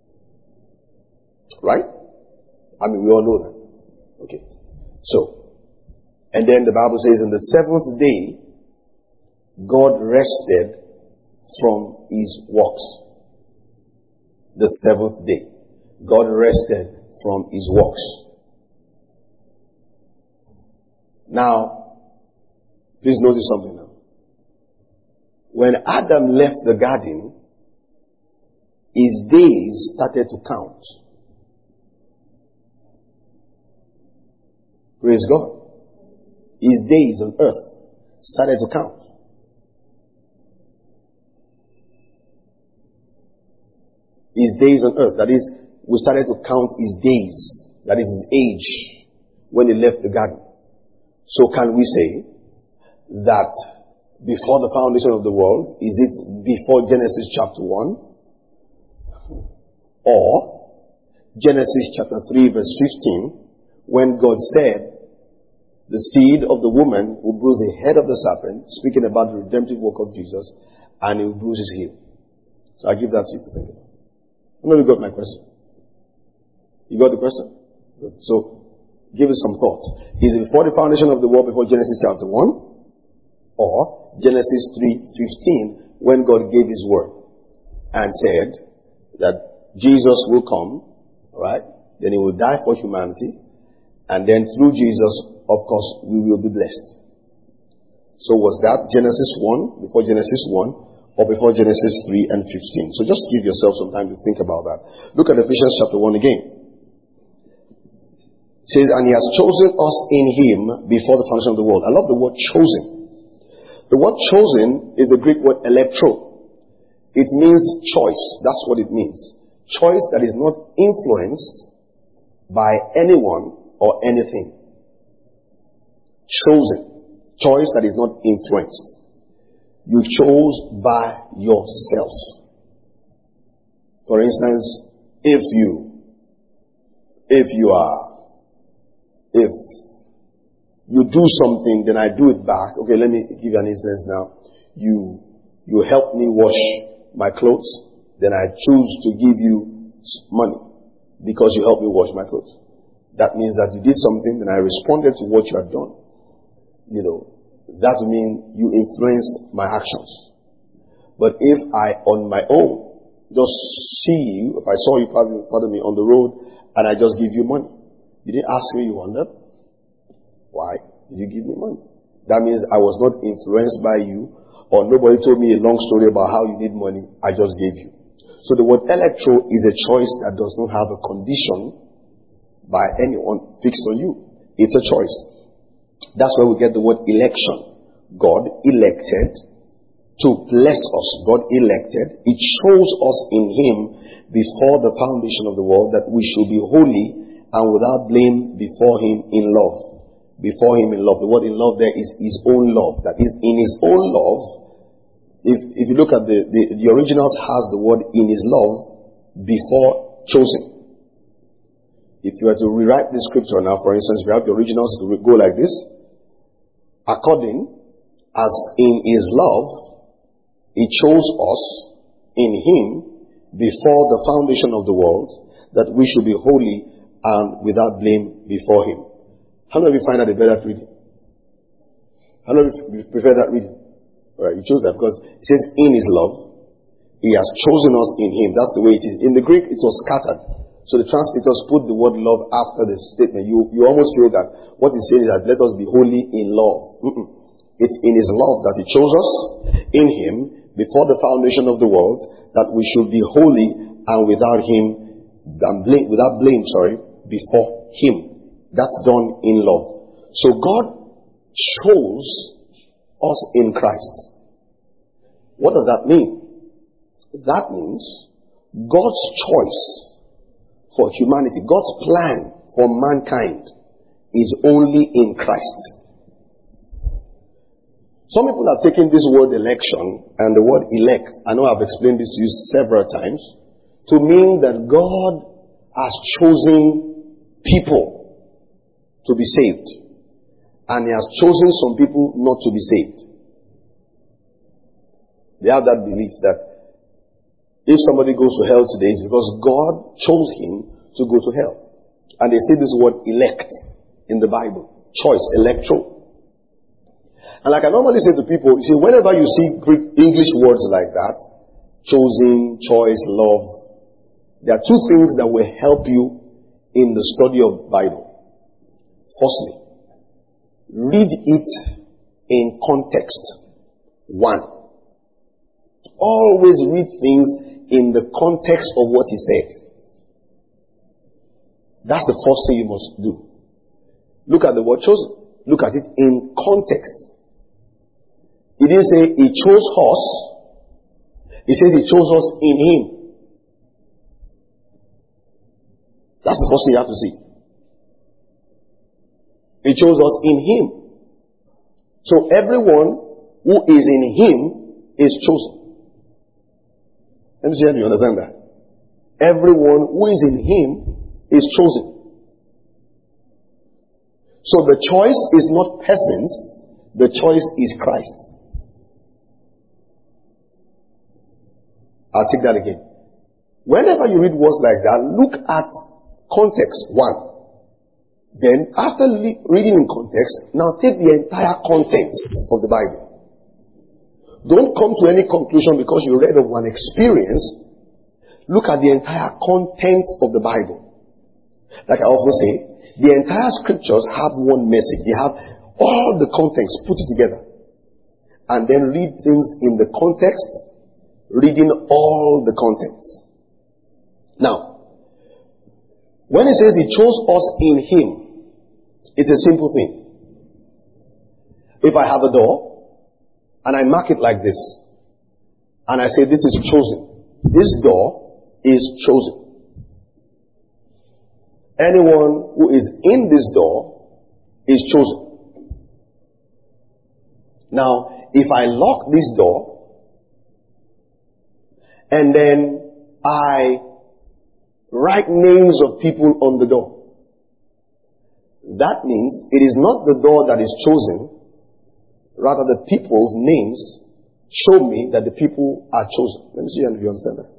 Right? I mean, we all know that. Okay. So, and then the Bible says in the seventh day, God rested from his works. The seventh day. God rested from his works. Now, please notice something now. When Adam left the garden, his days started to count. Praise God. His days on earth started to count. His days on earth, that is, we started to count his days, that is his age, when he left the garden. So can we say that before the foundation of the world, is it before Genesis chapter one? Or Genesis chapter three verse fifteen, when God said, the seed of the woman will bruise the head of the serpent, speaking about the redemptive work of Jesus, and he will bruise his heel. So I give that to you to think about. I know you got my question. You got the question? Good. So, give us some thoughts. Is it before the foundation of the world, before Genesis chapter one? Or Genesis three fifteen, when God gave his word and said that Jesus will come, right? Then he will die for humanity, and then through Jesus, of course, we will be blessed. So was that Genesis one, before Genesis one, or before Genesis three and fifteen? So just give yourself some time to think about that. Look at Ephesians chapter one again. It says, and he has chosen us in him before the foundation of the world. I love the word chosen. The word chosen is the Greek word elektro. It means choice. That's what it means. Choice that is not influenced by anyone or anything. Chosen. Choice that is not influenced. You chose by yourself. For instance, if you, if you are, if you do something, then I do it back. Okay, let me give you an instance now. You, you help me wash my clothes, then I choose to give you money because you helped me wash my clothes. That means that you did something, then I responded to what you had done. You know, that would mean you influence my actions. But if I, on my own, just see you, if I saw you, pardon, pardon me, on the road, and I just give you money, you didn't ask me, you wonder. Why did you give me money? That means I was not influenced by you, or nobody told me a long story about how you need money. I just gave you. So the word elektro is a choice that does not have a condition by anyone fixed on you. It's a choice. That's where we get the word election. God elected to bless us. God elected. It chose us in him before the foundation of the world that we should be holy and without blame before him in love. Before him in love. The word in love there is his own love. That is, in his own love, if, if you look at the, the, the originals has the word in his love before chosen. If you were to rewrite the scripture now, for instance, we have the originals to go like this. According as in his love, he chose us in him before the foundation of the world that we should be holy and without blame before him. How many of you find that a better reading? How many of you prefer that reading? Alright, you chose that because it says in his love, he has chosen us in him. That's the way it is. In the Greek, it was scattered. So the translators put the word love after the statement. You, you almost feel that what he's saying is that let us be holy in love. Mm-mm. It's in his love that he chose us in him before the foundation of the world that we should be holy and without him, and blame, without blame, sorry, before him. That's done in love. So God chose us in Christ. What does that mean? That means God's choice for humanity, God's plan for mankind is only in Christ. Some people have taken this word election and the word elect, I know I've explained this to you several times, to mean that God has chosen people to be saved. And He has chosen some people not to be saved. They have that belief that if somebody goes to hell today, it's because God chose him to go to hell. And they say this word elect in the Bible. Choice, electro. And like I normally say to people, you see, whenever you see Greek English words like that, chosen, choice, love, there are two things that will help you in the study of the Bible. Firstly, read it in context. One, always read things in the context of what He said. That's the first thing you must do. Look at the word chosen. Look at it in context. He didn't say He chose us. He says He chose us in Him. That's the first thing you have to see. He chose us in Him. So everyone who is in Him is chosen. Let me see if you understand that. Everyone who is in Him is chosen. So the choice is not persons, the choice is Christ. I'll take that again. Whenever you read words like that, look at context, one. Then, after le- reading in context, now take the entire contents of the Bible. Don't come to any conclusion because you read of one experience. Look at the entire content of the Bible. Like I often say, the entire scriptures have one message. They have all the contents, put it together. And then read things in the context, reading all the contents. Now, when He says He chose us in Him, it's a simple thing. If I have a door, and I mark it like this, and I say this is chosen, this door is chosen. Anyone who is in this door is chosen. Now, if I lock this door, and then I write names of people on the door, that means it is not the door that is chosen, rather the people's names show me that the people are chosen. Let me see if you understand that.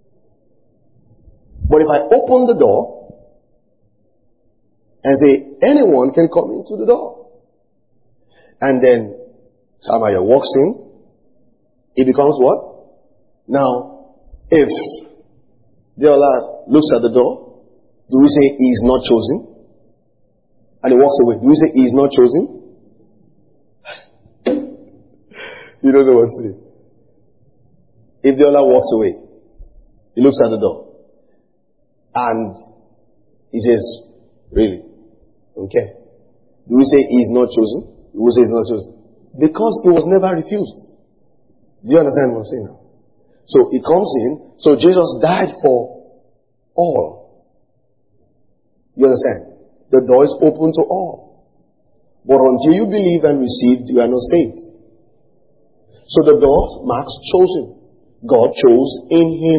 But if I open the door and say anyone can come into the door, and then somebody walks in, it becomes what? Now, if the other looks at the door, do we say he is not chosen? And he walks away. Do we say he is not chosen? You don't know what to say. If the other walks away, he looks at the door, and he says, really? Okay. Do we say he is not chosen? Do we say he is not chosen? Because he was never refused. Do you understand what I'm saying now? So he comes in. So Jesus died for all. You understand? The door is open to all. But until you believe and receive, you are not saved. So the door marks chosen. God chose in Him.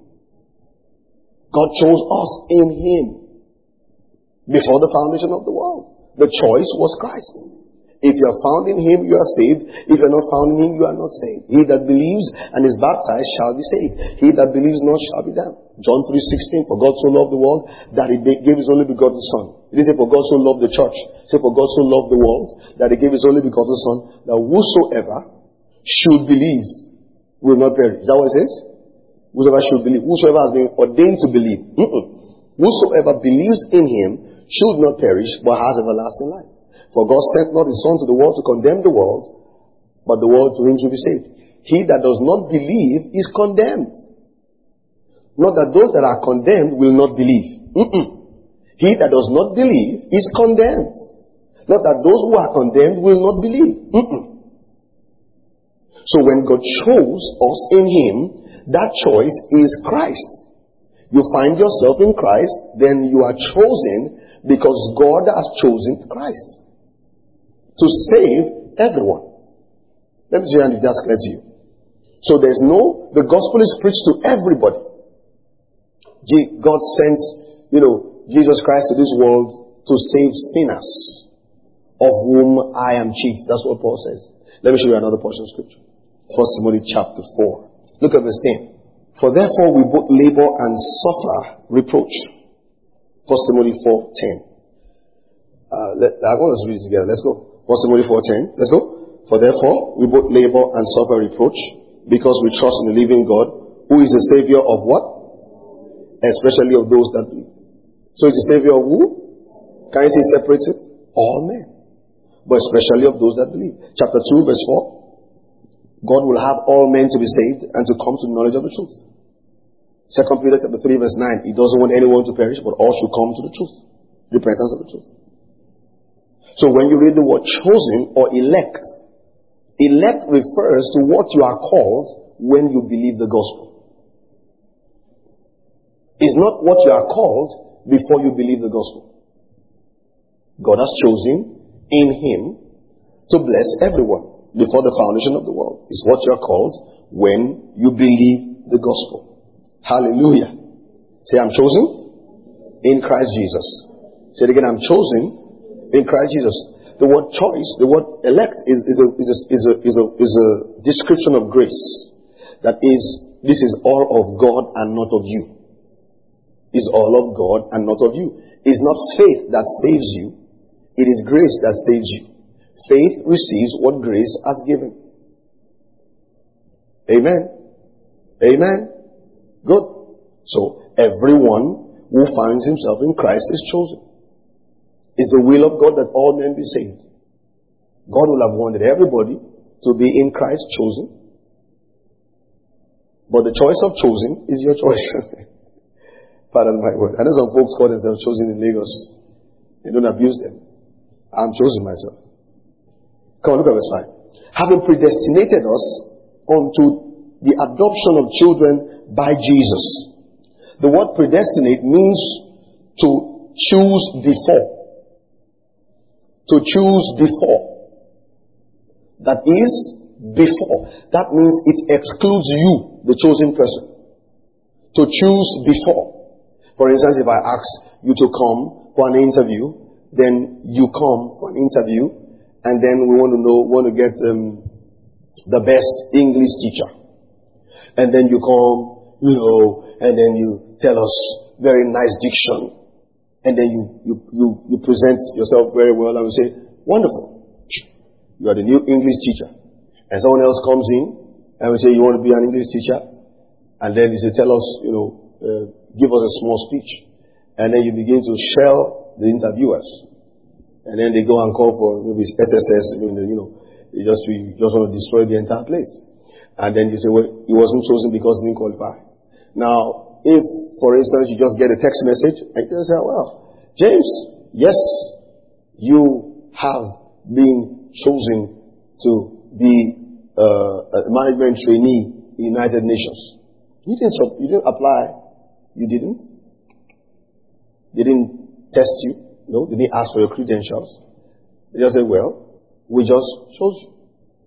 God chose us in Him. Before the foundation of the world. The choice was Christ. If you are found in Him, you are saved. If you are not found in Him, you are not saved. He that believes and is baptized shall be saved. He that believes not shall be damned. John three sixteen, for God so loved the world that He gave His only begotten Son. It didn't say for God so loved the church. It said for God so loved the world that He gave His only begotten Son, that whosoever should believe will not perish. Is that what it says? Whosoever should believe. Whosoever has been ordained to believe. Mm-mm. Whosoever believes in Him should not perish, but has everlasting life. For God sent not His Son to the world to condemn the world, but the world to whom should be saved. He that does not believe is condemned. Not that those that are condemned will not believe. Mm-mm. He that does not believe is condemned. Not that those who are condemned will not believe. Mm-mm. So when God chose us in Him, that choice is Christ. You find yourself in Christ, then you are chosen because God has chosen Christ to save everyone. Let me see if that's clear to you. So there's no, the gospel is preached to everybody. God sent, you know, Jesus Christ to this world to save sinners, of whom I am chief. That's what Paul says. Let me show you another portion of scripture. First Timothy chapter four. Look at verse ten. For therefore we both labor and suffer reproach. First Timothy four ten. Uh, let, I want us to read it together. Let's go. First Timothy four ten. Let's go. For therefore we both labor and suffer reproach, because we trust in the living God, who is the Savior of what? Especially of those that believe. So he's the Savior of who? Can you see he separates it? All men. But especially of those that believe. Chapter two verse four. God will have all men to be saved and to come to the knowledge of the truth. Second Peter chapter three verse nine. He doesn't want anyone to perish, but all should come to the truth. Repentance of the truth. So when you read the word chosen or elect, elect refers to what you are called when you believe the gospel. It's not what you are called before you believe the gospel. God has chosen in Him to bless everyone. Before the foundation of the world is what you are called when you believe the gospel. Hallelujah. Say, I'm chosen in Christ Jesus. Say it again, I'm chosen in Christ Jesus. The word choice, the word elect is, is, a, is, a, is, a, is, a, is a description of grace. That is, this is all of God and not of you. Is all of God and not of you. It's not faith that saves you. It is grace that saves you. Faith receives what grace has given. Amen. Amen. Good. So everyone who finds himself in Christ is chosen. It's the will of God that all men be saved. God will have wanted everybody to be in Christ chosen. But the choice of chosen is your choice. Pardon my word. I know some folks call themselves chosen in Lagos. They don't abuse them. I'm chosen myself. Come on, look at verse five. Having predestinated us unto the adoption of children by Jesus. The word predestinate means to choose before. To choose before. That is, before. That means it excludes you, the chosen person. To choose before. For instance, if I ask you to come for an interview, then you come for an interview. And then we want to know, want to get um, the best English teacher. And then you come, you know, and then you tell us very nice diction. And then you, you, you, you present yourself very well and we say, wonderful. You are the new English teacher. And someone else comes in and we say, you want to be an English teacher? And then you say, tell us, you know, uh, give us a small speech. And then you begin to shell the interviewers. And then they go and call for maybe S S S, you know, you just, you just want to destroy the entire place. And then you say, well, he wasn't chosen because he didn't qualify. Now, if, for instance, you just get a text message, and you say, well, James, yes, you have been chosen to be uh, a management trainee in the United Nations. You didn't, you didn't apply. You didn't. They didn't test you. No, they didn't ask for your credentials. They just said, well, we just chose you.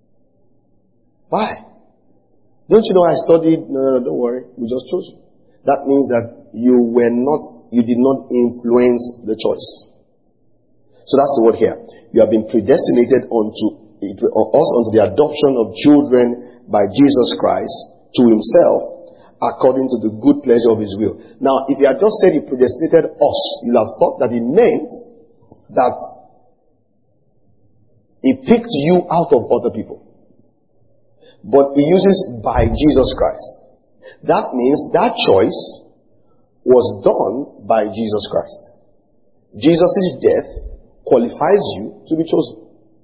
Why? Don't you know I studied? No, no, no, don't worry. We just chose you. That means that you were not, you did not influence the choice. So that's the word here. You have been predestinated unto us unto the adoption of children by Jesus Christ to Himself, according to the good pleasure of His will. Now, if He had just said He predestinated us, you'll have thought that He meant that He picked you out of other people. But He uses by Jesus Christ. That means that choice was done by Jesus Christ. Jesus' death qualifies you to be chosen.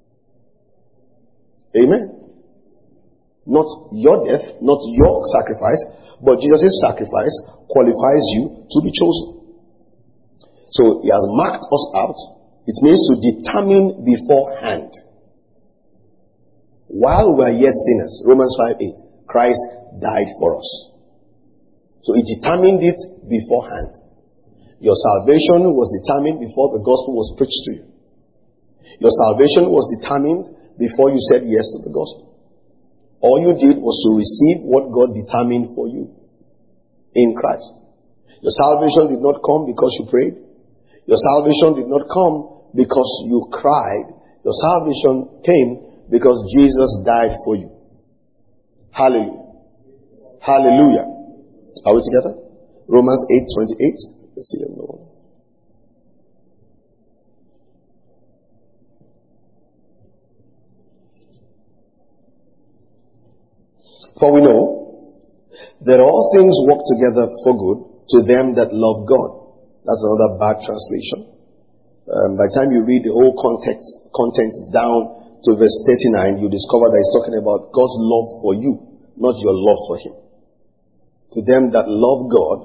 Amen. Not your death, not your sacrifice, but Jesus' sacrifice qualifies you to be chosen. So He has marked us out. It means to determine beforehand. while we are yet sinners, Romans five eight, Christ died for us. So he determined it beforehand. Your salvation was determined before the gospel was preached to you. Your salvation was determined before you said yes to the gospel. All you did was to receive what God determined for you in Christ. Your salvation did not come because you prayed. Your salvation did not come because you cried. Your salvation came because Jesus died for you. Hallelujah. Hallelujah. Are we together? Romans eight twenty-eight. Let's see them now. For we know that all things work together for good to them that love God. That's another bad translation. Um, by the time you read the whole context, content down to verse thirty-nine, you discover that it's talking about God's love for you, not your love for Him. To them that love God.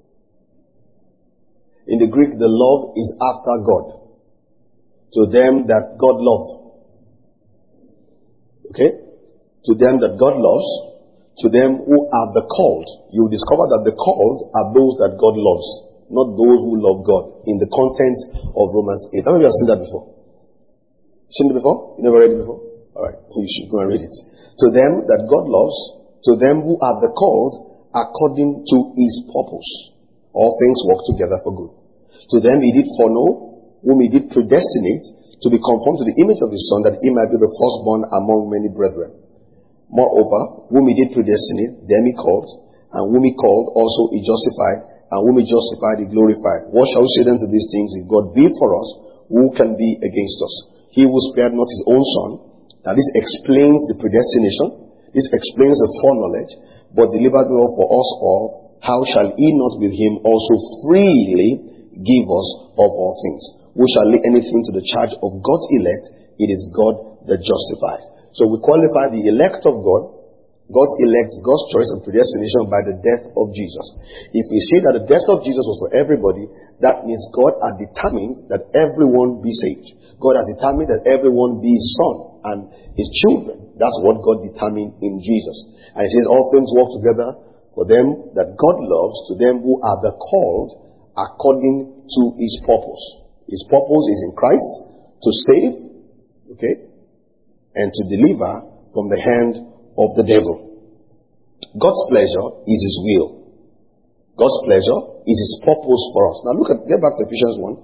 In the Greek, the love is after God. To them that God loves. Okay? To them that God loves. To them who are the called. You will discover that the called are those that God loves, not those who love God. In the content of Romans eight. How many of you have seen that before? Seen it before? You never read it before? Alright, you should go and read it. To them that God loves, to them who are the called, according to His purpose. All things work together for good. To them He did foreknow, whom He did predestinate, to be conformed to the image of His Son, that He might be the firstborn among many brethren. Moreover, whom He did predestinate, them He called, and whom He called also He justified, and whom He justified He glorified. What shall we say then to these things? If God be for us, who can be against us? He who spared not His own Son. Now this explains the predestination. This explains the foreknowledge, but delivered him up for us all. How shall He not with Him also freely give us of all things? Who shall lay anything to the charge of God's elect? It is God that justifies. So we qualify the elect of God, God's elect, God's choice and predestination by the death of Jesus. If we say that the death of Jesus was for everybody, that means God has determined that everyone be saved. God has determined that everyone be His Son and His children. That's what God determined in Jesus. And He says all things work together for them that God loves, to them who are the called according to His purpose. His purpose is in Christ to save, okay, and to deliver from the hand of the devil. God's pleasure is His will. God's pleasure is His purpose for us. Now look at, get back to Ephesians one.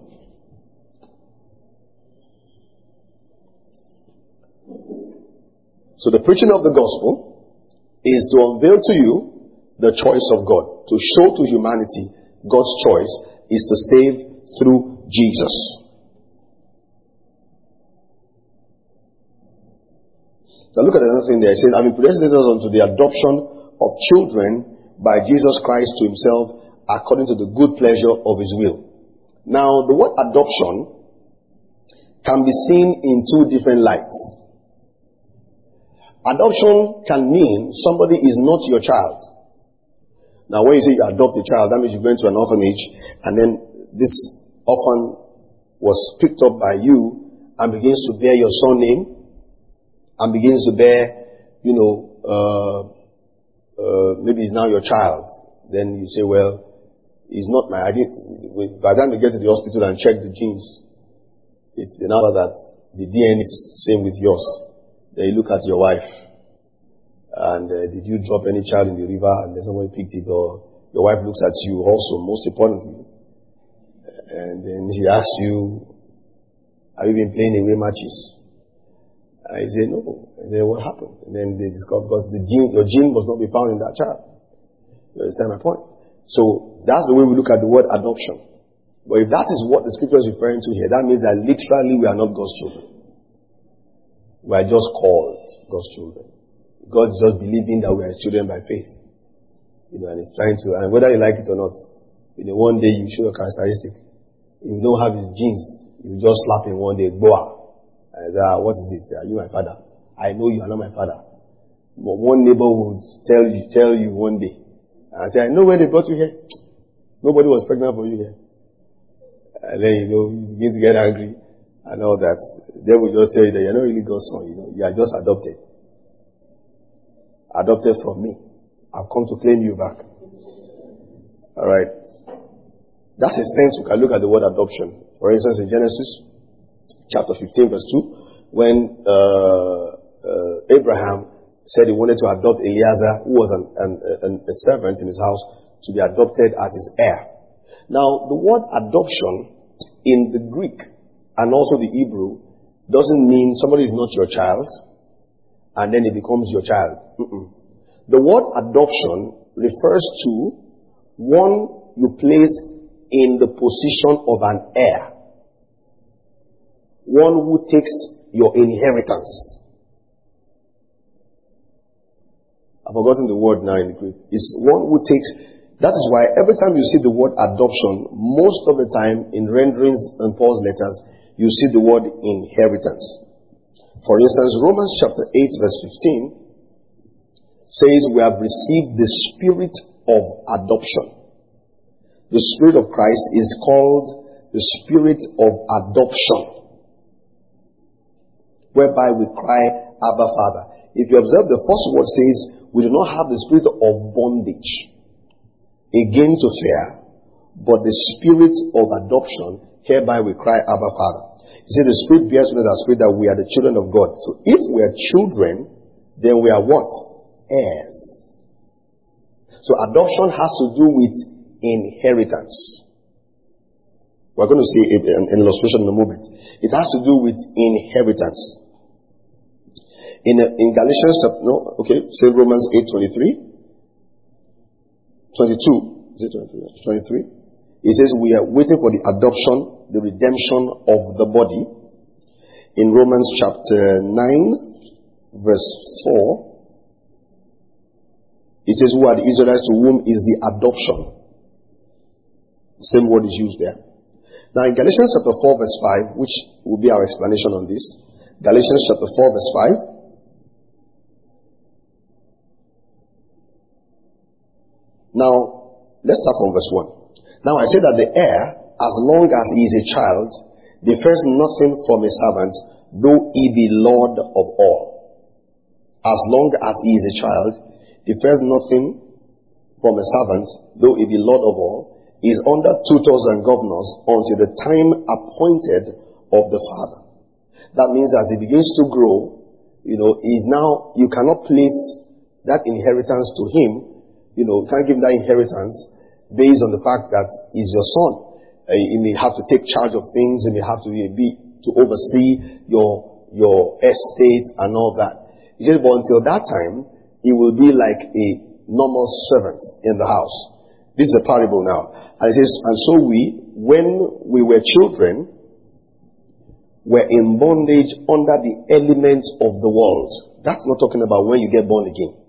So the preaching of the gospel is to unveil to you the choice of God. To show to humanity God's choice is to save through Jesus. Now look at another thing there. It says, having predestinated us unto the adoption of children by Jesus Christ to Himself, according to the good pleasure of His will. Now, the word adoption can be seen in two different lights. Adoption can mean somebody is not your child. Now, when you say you adopt a child, that means you go into an orphanage, and then this orphan was picked up by you and begins to bear your surname, and begins to bear, you know, uh, uh, maybe he's now your child. Then you say, well, he's not my, I didn't, by the time you get to the hospital and check the genes, it, they know that the D N A is same with yours. Then you look at your wife, and uh, did you drop any child in the river and then somebody picked it, or your wife looks at you also, most importantly, and then she asks you, have you been playing away matches? I say, no. And then what happened? And then they discover, because the gene, your gene must not be found in that child. You understand my point? So, that's the way we look at the word adoption. But if that is what the scripture is referring to here, that means that literally we are not God's children. We are just called God's children. God is just believing that we are His children by faith. You know, and He's trying to, and whether you like it or not, you know, one day you show your characteristic. If you don't have His genes, you just slap him one day, boah. I say, ah, what is it? Are you my father? I know you are not my father. But one neighbor would tell you, tell you one day. And I say, I know where they brought you here. Nobody was pregnant for you here. And then, you know, you begin to get angry and all that. They will just tell you that you're not really God's son, you know, you are just adopted. adopted from me. I've come to claim you back. Alright. That's a sense we can look at the word adoption. For instance, in Genesis chapter fifteen verse two, when uh, uh, Abraham said he wanted to adopt Eliezer, who was an, an, an, a servant in his house, to be adopted as his heir. Now, the word adoption in the Greek and also the Hebrew doesn't mean somebody is not your child and then he becomes your child. Mm-mm. The word adoption refers to one you place in the position of an heir. One who takes your inheritance. I've forgotten the word now in the Greek. It's one who takes. That is why every time you see the word adoption, most of the time in renderings and Paul's letters, you see the word inheritance. For instance, Romans chapter eight verse fifteen says we have received the spirit of adoption. The Spirit of Christ is called the Spirit of adoption, whereby we cry, Abba, Father. If you observe, the first word says, we do not have the spirit of bondage, again to fear, but the spirit of adoption, hereby we cry, Abba, Father. You see, the Spirit bears witness our spirit that we are the children of God. So if we are children, then we are what? Heirs. So adoption has to do with inheritance. We're going to see an illustration in a moment. It has to do with inheritance. In in Galatians, no, okay, say Romans eight twenty-three, twenty-two. Is it twenty-three? twenty-three. It says we are waiting for the adoption, the redemption of the body. In Romans chapter nine, verse four, it says, "Who are the Israelites to whom is the adoption?" Same word is used there. Now in Galatians chapter four verse five, which will be our explanation on this. Galatians chapter four verse five. Now, let's start from verse one. Now I say that the heir, as long as he is a child, differs nothing from a servant, though he be Lord of all. As long as he is a child, differs nothing from a servant, though he be Lord of all, is under tutors and governors until the time appointed of the father. That means as he begins to grow, you know, he's now, you cannot place that inheritance to him, you know, can't give him that inheritance based on the fact that he's your son. Uh, he may have to take charge of things, he may have to be, to oversee your, your estate and all that. He says, but until that time, he will be like a normal servant in the house. This is a parable now. And it says, and so we, when we were children, were in bondage under the elements of the world. That's not talking about when you get born again.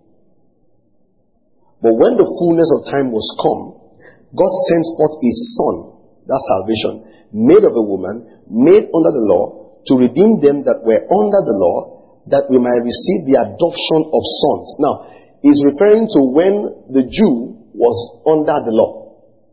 But when the fullness of time was come, God sent forth his son, that's salvation, made of a woman, made under the law, to redeem them that were under the law, that we might receive the adoption of sons. Now, he's referring to when the Jew was under the law.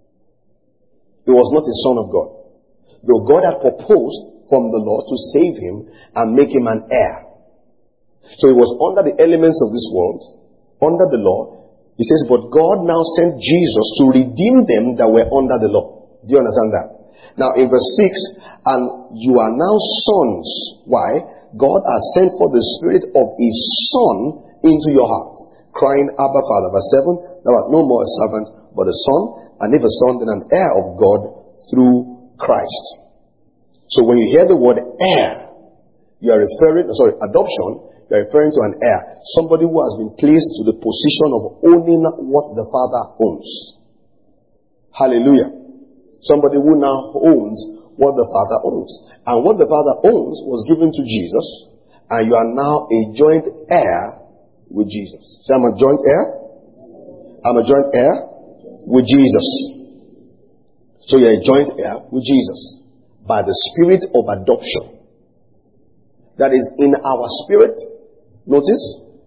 He was not a son of God. Though God had proposed from the law to save him and make him an heir. So he was under the elements of this world, under the law. He says, but God now sent Jesus to redeem them that were under the law. Do you understand that? Now in verse six, and you are now sons. Why? God has sent forth the Spirit of his Son into your heart, crying, Abba, Father. Verse seven, thou art no more a servant, but a son. And if a son, then an heir of God through Christ. So when you hear the word heir, you are referring, sorry, adoption, you are referring to an heir. Somebody who has been placed to the position of owning what the Father owns. Hallelujah. Somebody who now owns what the Father owns. And what the Father owns was given to Jesus. And you are now a joint heir with Jesus. Say, I'm a joint heir. I'm a joint heir with Jesus. So you're a joint heir with Jesus by the spirit of adoption. That is in our spirit. Notice,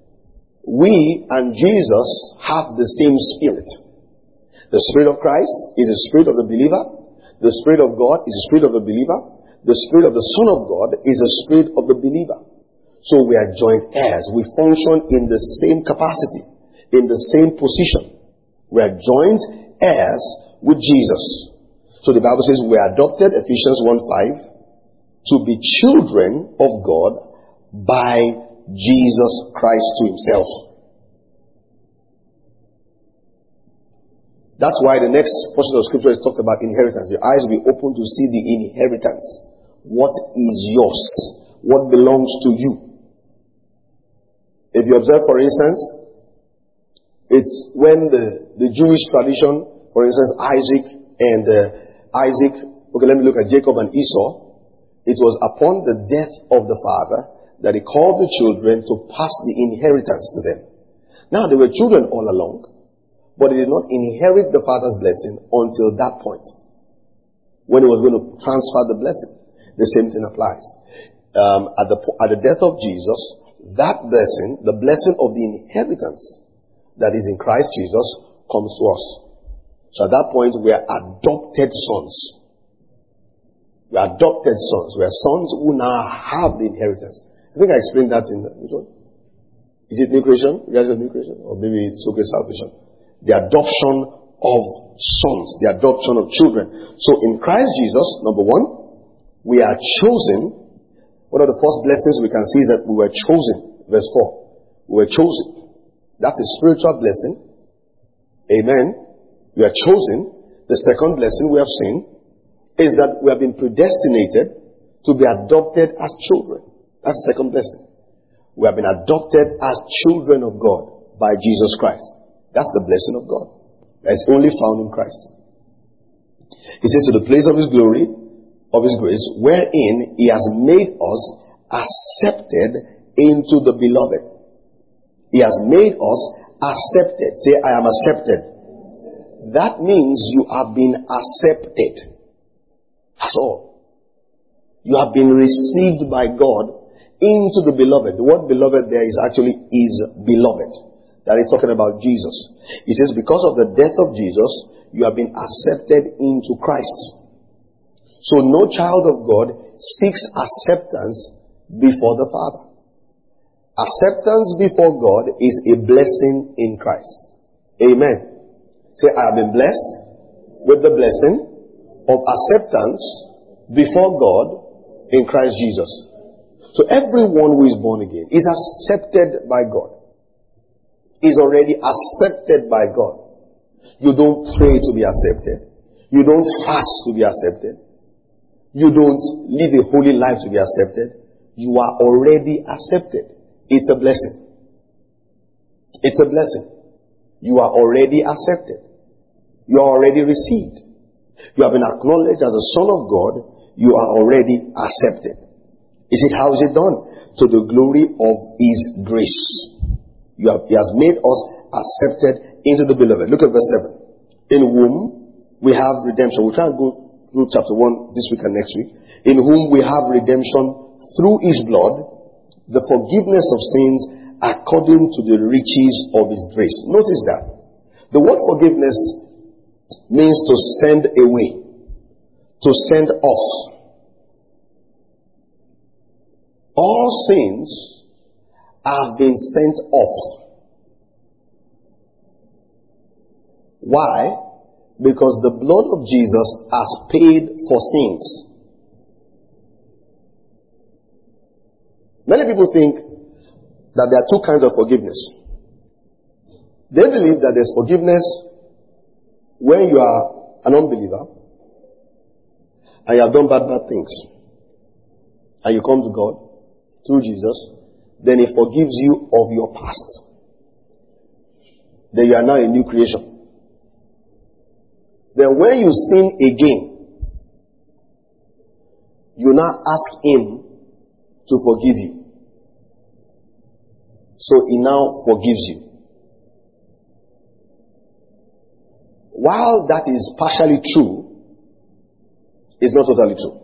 we and Jesus have the same spirit. The Spirit of Christ is the spirit of the believer. The Spirit of God is the spirit of the believer. The Spirit of the Son of God is the spirit of the believer. So we are joint heirs. We function in the same capacity, in the same position. We are joint heirs with Jesus. So the Bible says we are adopted, Ephesians one five, to be children of God by Jesus Christ to himself. That's why the next portion of scripture is talked about inheritance. Your eyes will be open to see the inheritance. What is yours? What belongs to you? If you observe, for instance, it's when the, the Jewish tradition, for instance, Isaac and uh, Isaac, okay, let me look at Jacob and Esau. It was upon the death of the father that he called the children to pass the inheritance to them. Now, they were children all along, but they did not inherit the father's blessing until that point, when he was going to transfer the blessing. The same thing applies. Um, at the at the death of Jesus, that blessing, the blessing of the inheritance that is in Christ Jesus, comes to us. So at that point, we are adopted sons. We are adopted sons. We are sons who now have the inheritance. I think I explained that in the, which one? Is it New Creation? You guys have New Creation? Or maybe it's okay, Salvation. The adoption of sons. The adoption of children. So in Christ Jesus, number one, we are chosen. One of the first blessings we can see is that we were chosen. Verse four. We were chosen. That's a spiritual blessing. Amen. We are chosen. The second blessing we have seen is that we have been predestinated to be adopted as children. That's the second blessing. We have been adopted as children of God by Jesus Christ. That's the blessing of God. That's only found in Christ. He says, to the place of his glory, of his grace, wherein he has made us accepted into the beloved. He has made us accepted. Say, I am accepted. That means you have been accepted. That's all. You have been received by God into the beloved. The word beloved there is actually is beloved. That is talking about Jesus. He says, because of the death of Jesus, you have been accepted into Christ. So no child of God seeks acceptance before the Father. Acceptance before God is a blessing in Christ. Amen. Say, I have been blessed with the blessing of acceptance before God in Christ Jesus. So everyone who is born again is accepted by God. Is already accepted by God. You don't pray to be accepted. You don't fast to be accepted. You don't live a holy life to be accepted. You are already accepted. It's a blessing. It's a blessing. You are already accepted. You are already received. You have been acknowledged as a son of God. You are already accepted. Is it how is it done? To the glory of his grace. You have, he has made us accepted into the beloved. Look at verse seven. In whom we have redemption. We'll try and go through chapter one this week and next week. In whom we have redemption through his blood, the forgiveness of sins according to the riches of his grace. Notice that. The word forgiveness means to send away, to send off. All sins have been sent off. Why? Because the blood of Jesus has paid for sins. Many people think that there are two kinds of forgiveness. They believe that there's forgiveness when you are an unbeliever and you have done bad, bad things. And you come to God through Jesus, then he forgives you of your past. Then you are now a new creation. Then when you sin again, you now ask him to forgive you. So he now forgives you. While that is partially true, it's not totally true.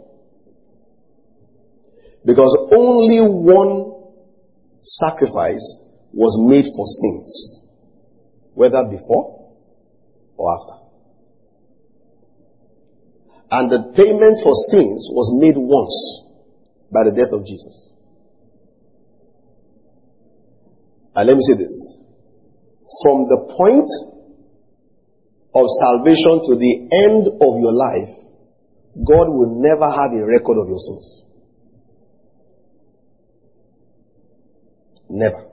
Because only one sacrifice was made for sins, whether before or after. And the payment for sins was made once by the death of Jesus. And let me say this. From the point of salvation to the end of your life, God will never have a record of your sins. Never.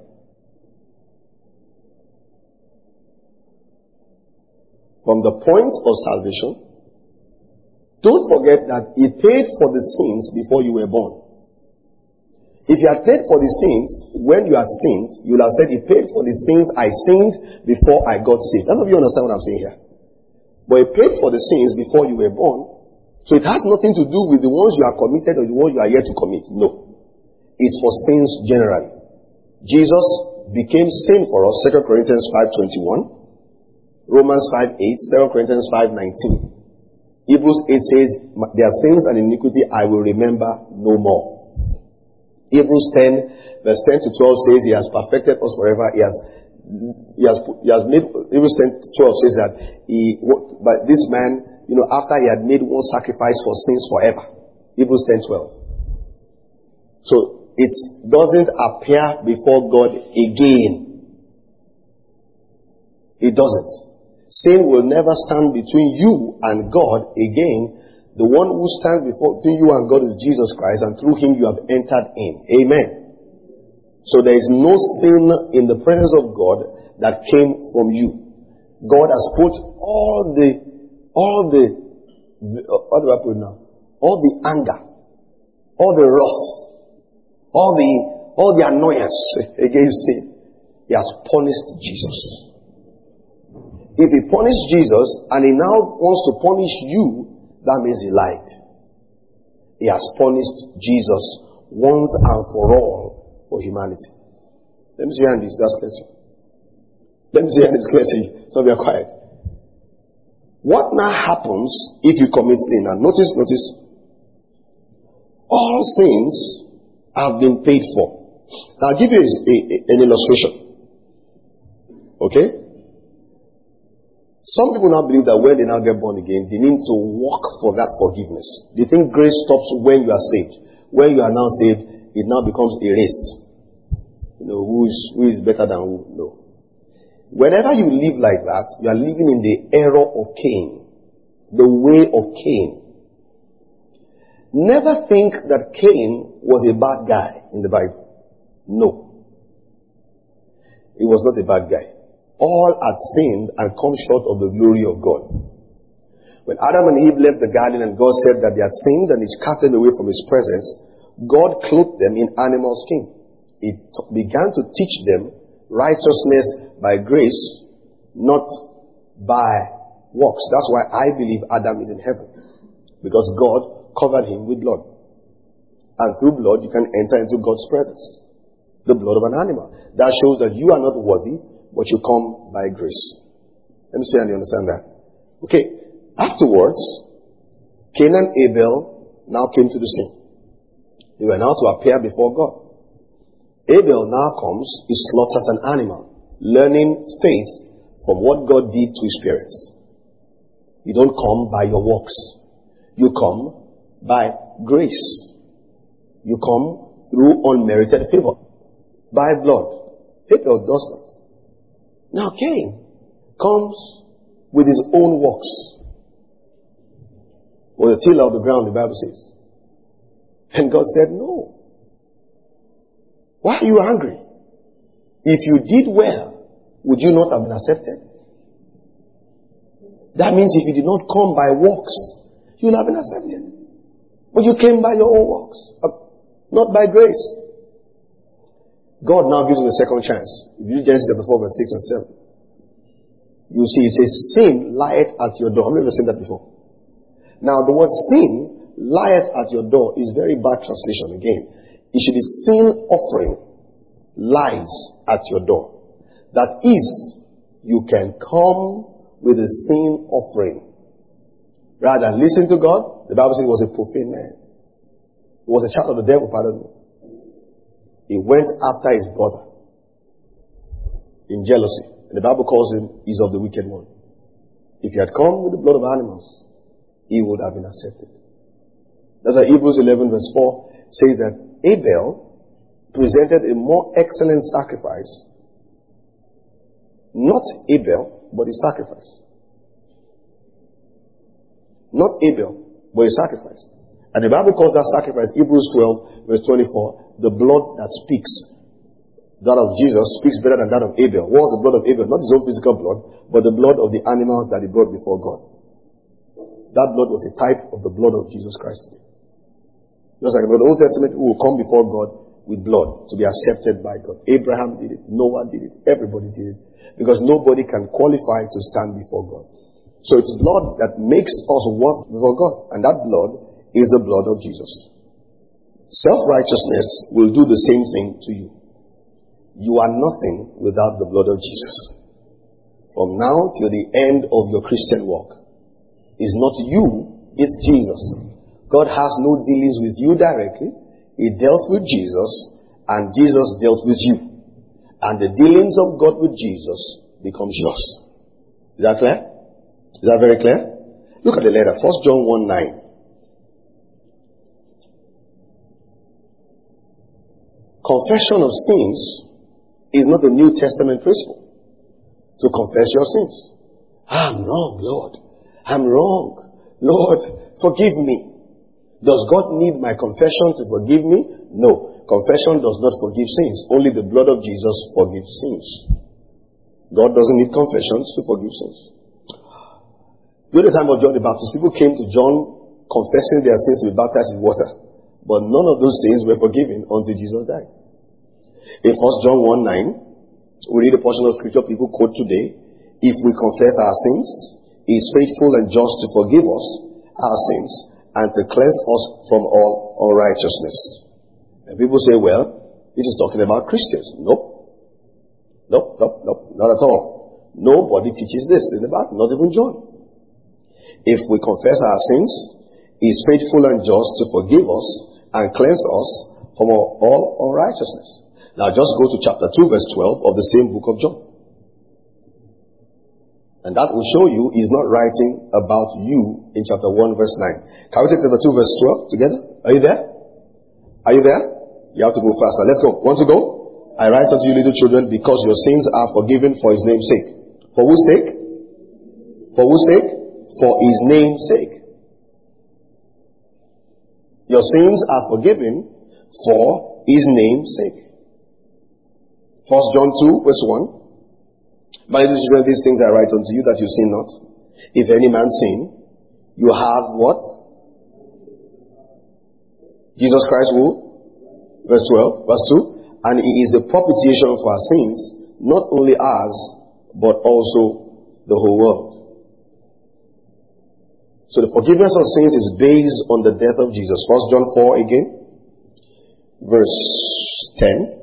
From the point of salvation, don't forget that He paid for the sins before you were born. If He had paid for the sins when you had sinned, you would have said, He paid for the sins I sinned before I got saved. None of you understand what I'm saying here. But He paid for the sins before you were born. So it has nothing to do with the ones you are committed or the ones you are yet to commit. No. It's for sins generally. Jesus became sin for us, Second Corinthians five twenty-one. Romans five eight, Second Corinthians five nineteen. Hebrews eight says, their sins and iniquity I will remember no more. Hebrews ten, verse ten to twelve says, He has perfected us forever. He has, he has, he has made, Hebrews ten to twelve says that he, but this man, you know, after he had made one sacrifice for sins forever. Hebrews ten twelve. So, it doesn't appear before God again. It doesn't. Sin will never stand between you and God again. The one who stands before between you and God is Jesus Christ, and through Him you have entered in. Amen. So there is no sin in the presence of God that came from you. God has put all the, all the, what do I put now? All the anger, all the wrath, all the, all the annoyance against sin. He has punished Jesus. If He punished Jesus and He now wants to punish you, that means He lied. He has punished Jesus once and for all for humanity. Let me see how this that's clear. Let me see how this clear to you. So we are quiet. What now happens if you commit sin? And notice, notice, all sins have been paid for. Now I'll give you a, a, an illustration. Okay? Some people now believe that when they now get born again, they need to work for that forgiveness. They think grace stops when you are saved. When you are now saved, it now becomes a race. You know, who is, who is better than who? No. Whenever you live like that, you are living in the error of Cain. The way of Cain. Never think that Cain was a bad guy in the Bible. No. He was not a bad guy. All had sinned and come short of the glory of God. When Adam and Eve left the garden and God said that they had sinned and He cast them away from His presence, God clothed them in animal skin. He t- began to teach them righteousness by grace, not by works. That's why I believe Adam is in heaven. Because God covered him with blood. And through blood you can enter into God's presence. The blood of an animal. That shows that you are not worthy, but you come by grace. Let me see how you understand that. Okay. Afterwards, Cain and Abel now came to the scene. They were now to appear before God. Abel now comes, he slaughters an animal, learning faith from what God did to his parents. You don't come by your works. You come by grace. You come through unmerited favor. By blood. Abel does that. Now Cain comes with his own works. Or the tiller of the ground, the Bible says. And God said, no. Why are you angry? If you did well, would you not have been accepted? That means if you did not come by works, you would have been accepted. But you came by your own works, not by grace. God now gives you a second chance. If you read Genesis chapter four, verse six and seven, you see it says, sin lieth at your door. Have you ever seen that before? Now the word sin lieth at your door is very bad translation again. It should be sin offering lies at your door. That is, you can come with a sin offering. Rather than listen to God, the Bible says he was a profane man. He was a child of the devil, pardon me. He went after his brother in jealousy. And the Bible calls him, he's of the wicked one. If he had come with the blood of animals, he would have been accepted. That's why Hebrews eleven verse four says that Abel presented a more excellent sacrifice Not Abel, but his sacrifice. Not Abel, but his sacrifice. And the Bible calls that sacrifice, Hebrews twelve, verse twenty-four, the blood that speaks. That of Jesus speaks better than that of Abel. What was the blood of Abel? Not his own physical blood, but the blood of the animal that he brought before God. That blood was a type of the blood of Jesus Christ. Just like in the Old Testament, who will come before God with blood to be accepted by God. Abraham did it. Noah did it. Everybody did it. Because nobody can qualify to stand before God. So it's blood that makes us worth before God. And that blood is the blood of Jesus. Self-righteousness will do the same thing to you. You are nothing without the blood of Jesus. From now till the end of your Christian walk, it's not you, it's Jesus. God has no dealings with you directly. He dealt with Jesus, and Jesus dealt with you. And the dealings of God with Jesus becomes yours. Is that clear? Is that very clear? Look at the letter, First John one nine. Confession of sins is not a New Testament principle. To confess your sins. I'm wrong, Lord. I'm wrong. Lord, forgive me. Does God need my confession to forgive me? No. Confession does not forgive sins. Only the blood of Jesus forgives sins. God doesn't need confessions to forgive sins. During the time of John the Baptist, people came to John confessing their sins to be baptized in water. But none of those sins were forgiven until Jesus died. In First John one nine, we read a portion of scripture people quote today. If we confess our sins, He is faithful and just to forgive us our sins and to cleanse us from all unrighteousness. And people say, well, this is talking about Christians. Nope. Nope, nope, nope, not at all. Nobody teaches this in the Bible, not even John. If we confess our sins, He is faithful and just to forgive us and cleanse us from all unrighteousness. Now just go to chapter two verse twelve of the same book of John. And that will show you He's not writing about you in chapter one verse nine. Can we take chapter two verse twelve together? Are you there? Are you there? You have to go faster. Let's go. Want to go? I write unto you little children because your sins are forgiven for His name's sake. For whose sake? For whose sake? For His name's sake. Your sins are forgiven for His name's sake. First John two verse one. My little children, these things I write unto you that you sin not. If any man sin, you have what? Jesus Christ who? Verse twelve, verse two. And He is the propitiation for our sins, not only ours, but also the whole world. So the forgiveness of sins is based on the death of Jesus. First John four again, verse ten.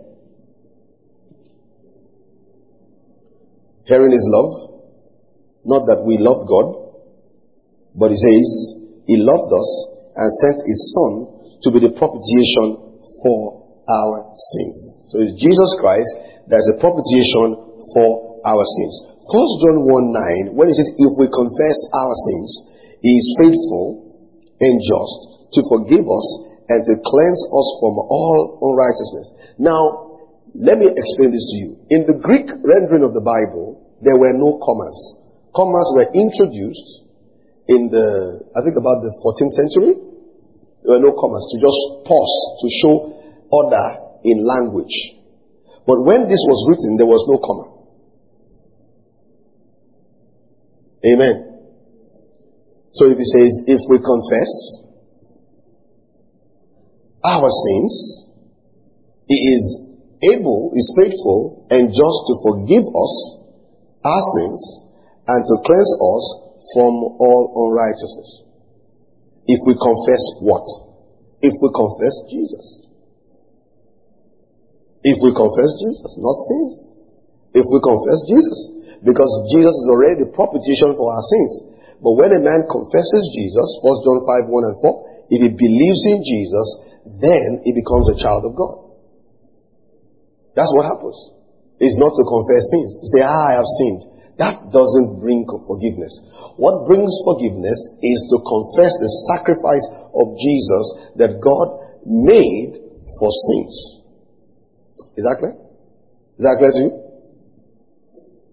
Herein is love, not that we loved God, but He says He loved us and sent His Son to be the propitiation for our sins. So it's Jesus Christ that is a propitiation for our sins. First John one nine, when it says if we confess our sins, He is faithful and just to forgive us and to cleanse us from all unrighteousness. Now, let me explain this to you. In the Greek rendering of the Bible, there were no commas. Commas were introduced in the, I think about the fourteenth century. There were no commas to just pause, to show order in language. But when this was written, there was no comma. Amen. So if He says, if we confess our sins, He is able, is faithful and just to forgive us our sins and to cleanse us from all unrighteousness. If we confess what? If we confess Jesus. If we confess Jesus, not sins. If we confess Jesus. Because Jesus is already the propitiation for our sins. But when a man confesses Jesus, First John five, one and four, if he believes in Jesus, then he becomes a child of God. That's what happens. It's not to confess sins, to say, ah, I have sinned. That doesn't bring forgiveness. What brings forgiveness is to confess the sacrifice of Jesus that God made for sins. Is that clear? Is that clear to you?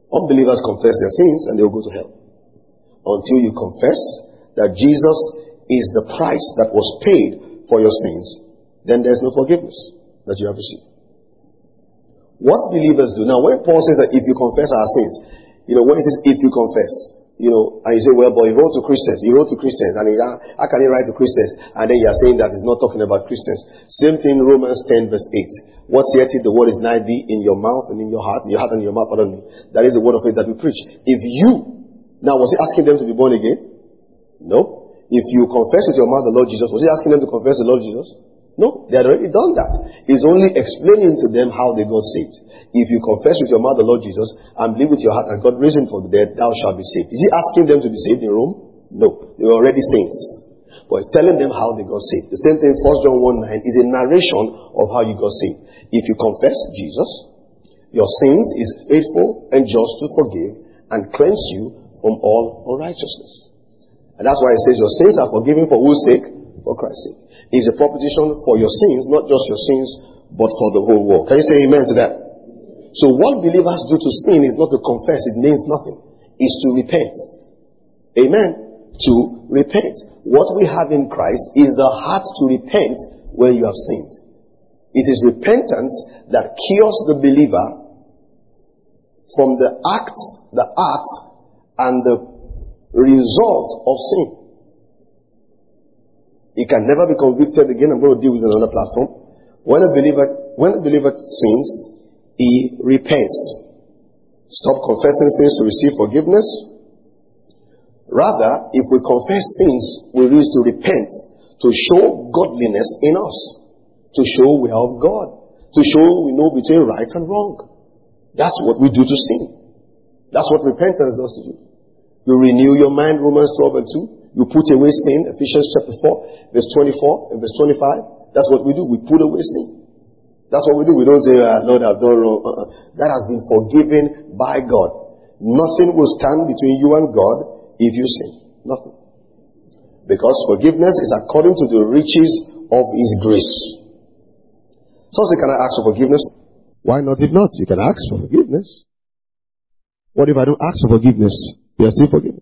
Unbelievers confess their sins and they'll go to hell. Until you confess that Jesus is the price that was paid for your sins, then there's no forgiveness that you have received. What believers do. Now, when Paul says that if you confess our sins, you know, when he says if you confess, you know, and you say, well, but he wrote to Christians, he wrote to Christians, and he, how can he write to Christians? And then you are saying that he's not talking about Christians. Same thing, Romans ten verse eight. What saith it? The word is nigh thee, in your mouth and in your heart, in your heart and in your mouth, pardon me. That is the word of faith that we preach. If you, now was he asking them to be born again? No. If you confess with your mouth the Lord Jesus, was he asking them to confess the Lord Jesus? No. They had already done that. He's only explaining to them how they got saved. If you confess with your mouth the Lord Jesus and believe with your heart that God raised him from the dead, thou shalt be saved. Is he asking them to be saved in Rome? No. They were already saints. But he's telling them how they got saved. The same thing, First John one nine is a narration of how you got saved. If you confess Jesus, your sins is faithful and just to forgive and cleanse you from all unrighteousness. And that's why it says your sins are forgiven for whose sake? For Christ's sake. It's a proposition for your sins, not just your sins, but for the whole world. Can you say amen to that? So what believers do to sin is not to confess, it means nothing. It's to repent. Amen. To repent. What we have in Christ is the heart to repent when you have sinned. It is repentance that cures the believer from the act, the act, and the result of sin. He can never be convicted again. I'm going to deal with it on another platform. When a believer, when a believer sins, he repents. Stop confessing sins to receive forgiveness. Rather, if we confess sins, we need to repent to show godliness in us, to show we are of God, to show we know between right and wrong. That's what we do to sin. That's what repentance does to you. You renew your mind, Romans twelve and two. You put away sin, Ephesians chapter four, verse twenty-four and verse twenty-five. That's what we do. We put away sin. That's what we do. We don't say, uh, Lord, I've done wrong. Uh-uh. That has been forgiven by God. Nothing will stand between you and God if you sin. Nothing. Because forgiveness is according to the riches of His grace. So say, can I ask for forgiveness? Why not if not? You can ask for forgiveness. What if I don't ask for forgiveness? You are still forgiven.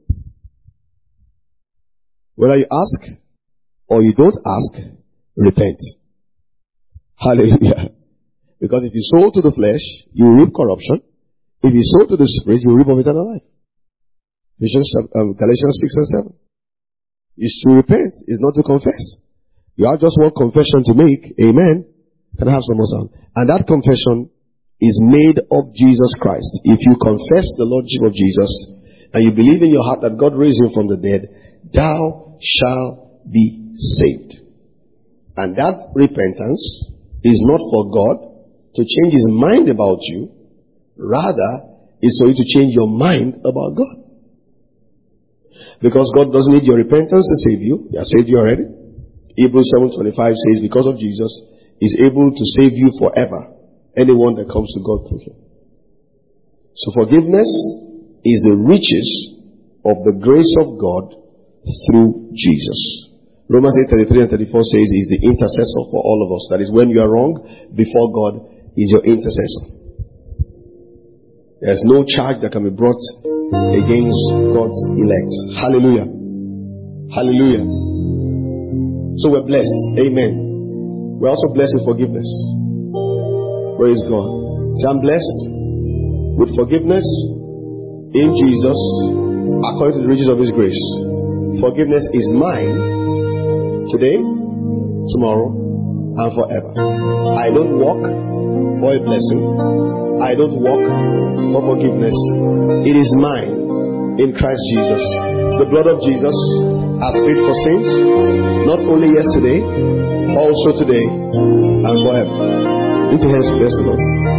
Whether you ask or you don't ask, repent. Hallelujah. Because if you sow to the flesh, you will reap corruption. If you sow to the Spirit, you will reap of eternal life. Ephesians, um, Galatians six and seven. It's to repent. It's not to confess. You have just one confession to make. Amen. Can I have some more sound? And that confession is made of Jesus Christ. If you confess the Lordship of Jesus and you believe in your heart that God raised him from the dead, thou shalt be saved. And that repentance is not for God to change his mind about you. Rather, it's for you to change your mind about God. Because God doesn't need your repentance to save you. He has saved you already. Hebrews seven twenty-five says, because of Jesus, He's able to save you forever. Anyone that comes to God through him. So forgiveness is the riches of the grace of God through Jesus. Romans eight thirty-three and thirty-four says he's the intercessor for all of us. That is, when you are wrong before God, he's your intercessor. There's no charge that can be brought against God's elect. Hallelujah. Hallelujah. So we're blessed. Amen. We're also blessed with forgiveness. Praise God. So I'm blessed with forgiveness in Jesus according to the riches of His grace. Forgiveness is mine today, tomorrow, and forever. I don't walk for a blessing. I don't walk for forgiveness. It is mine in Christ Jesus. The blood of Jesus has paid for sins, not only yesterday, also today, and forever. Into hands, bless the Lord.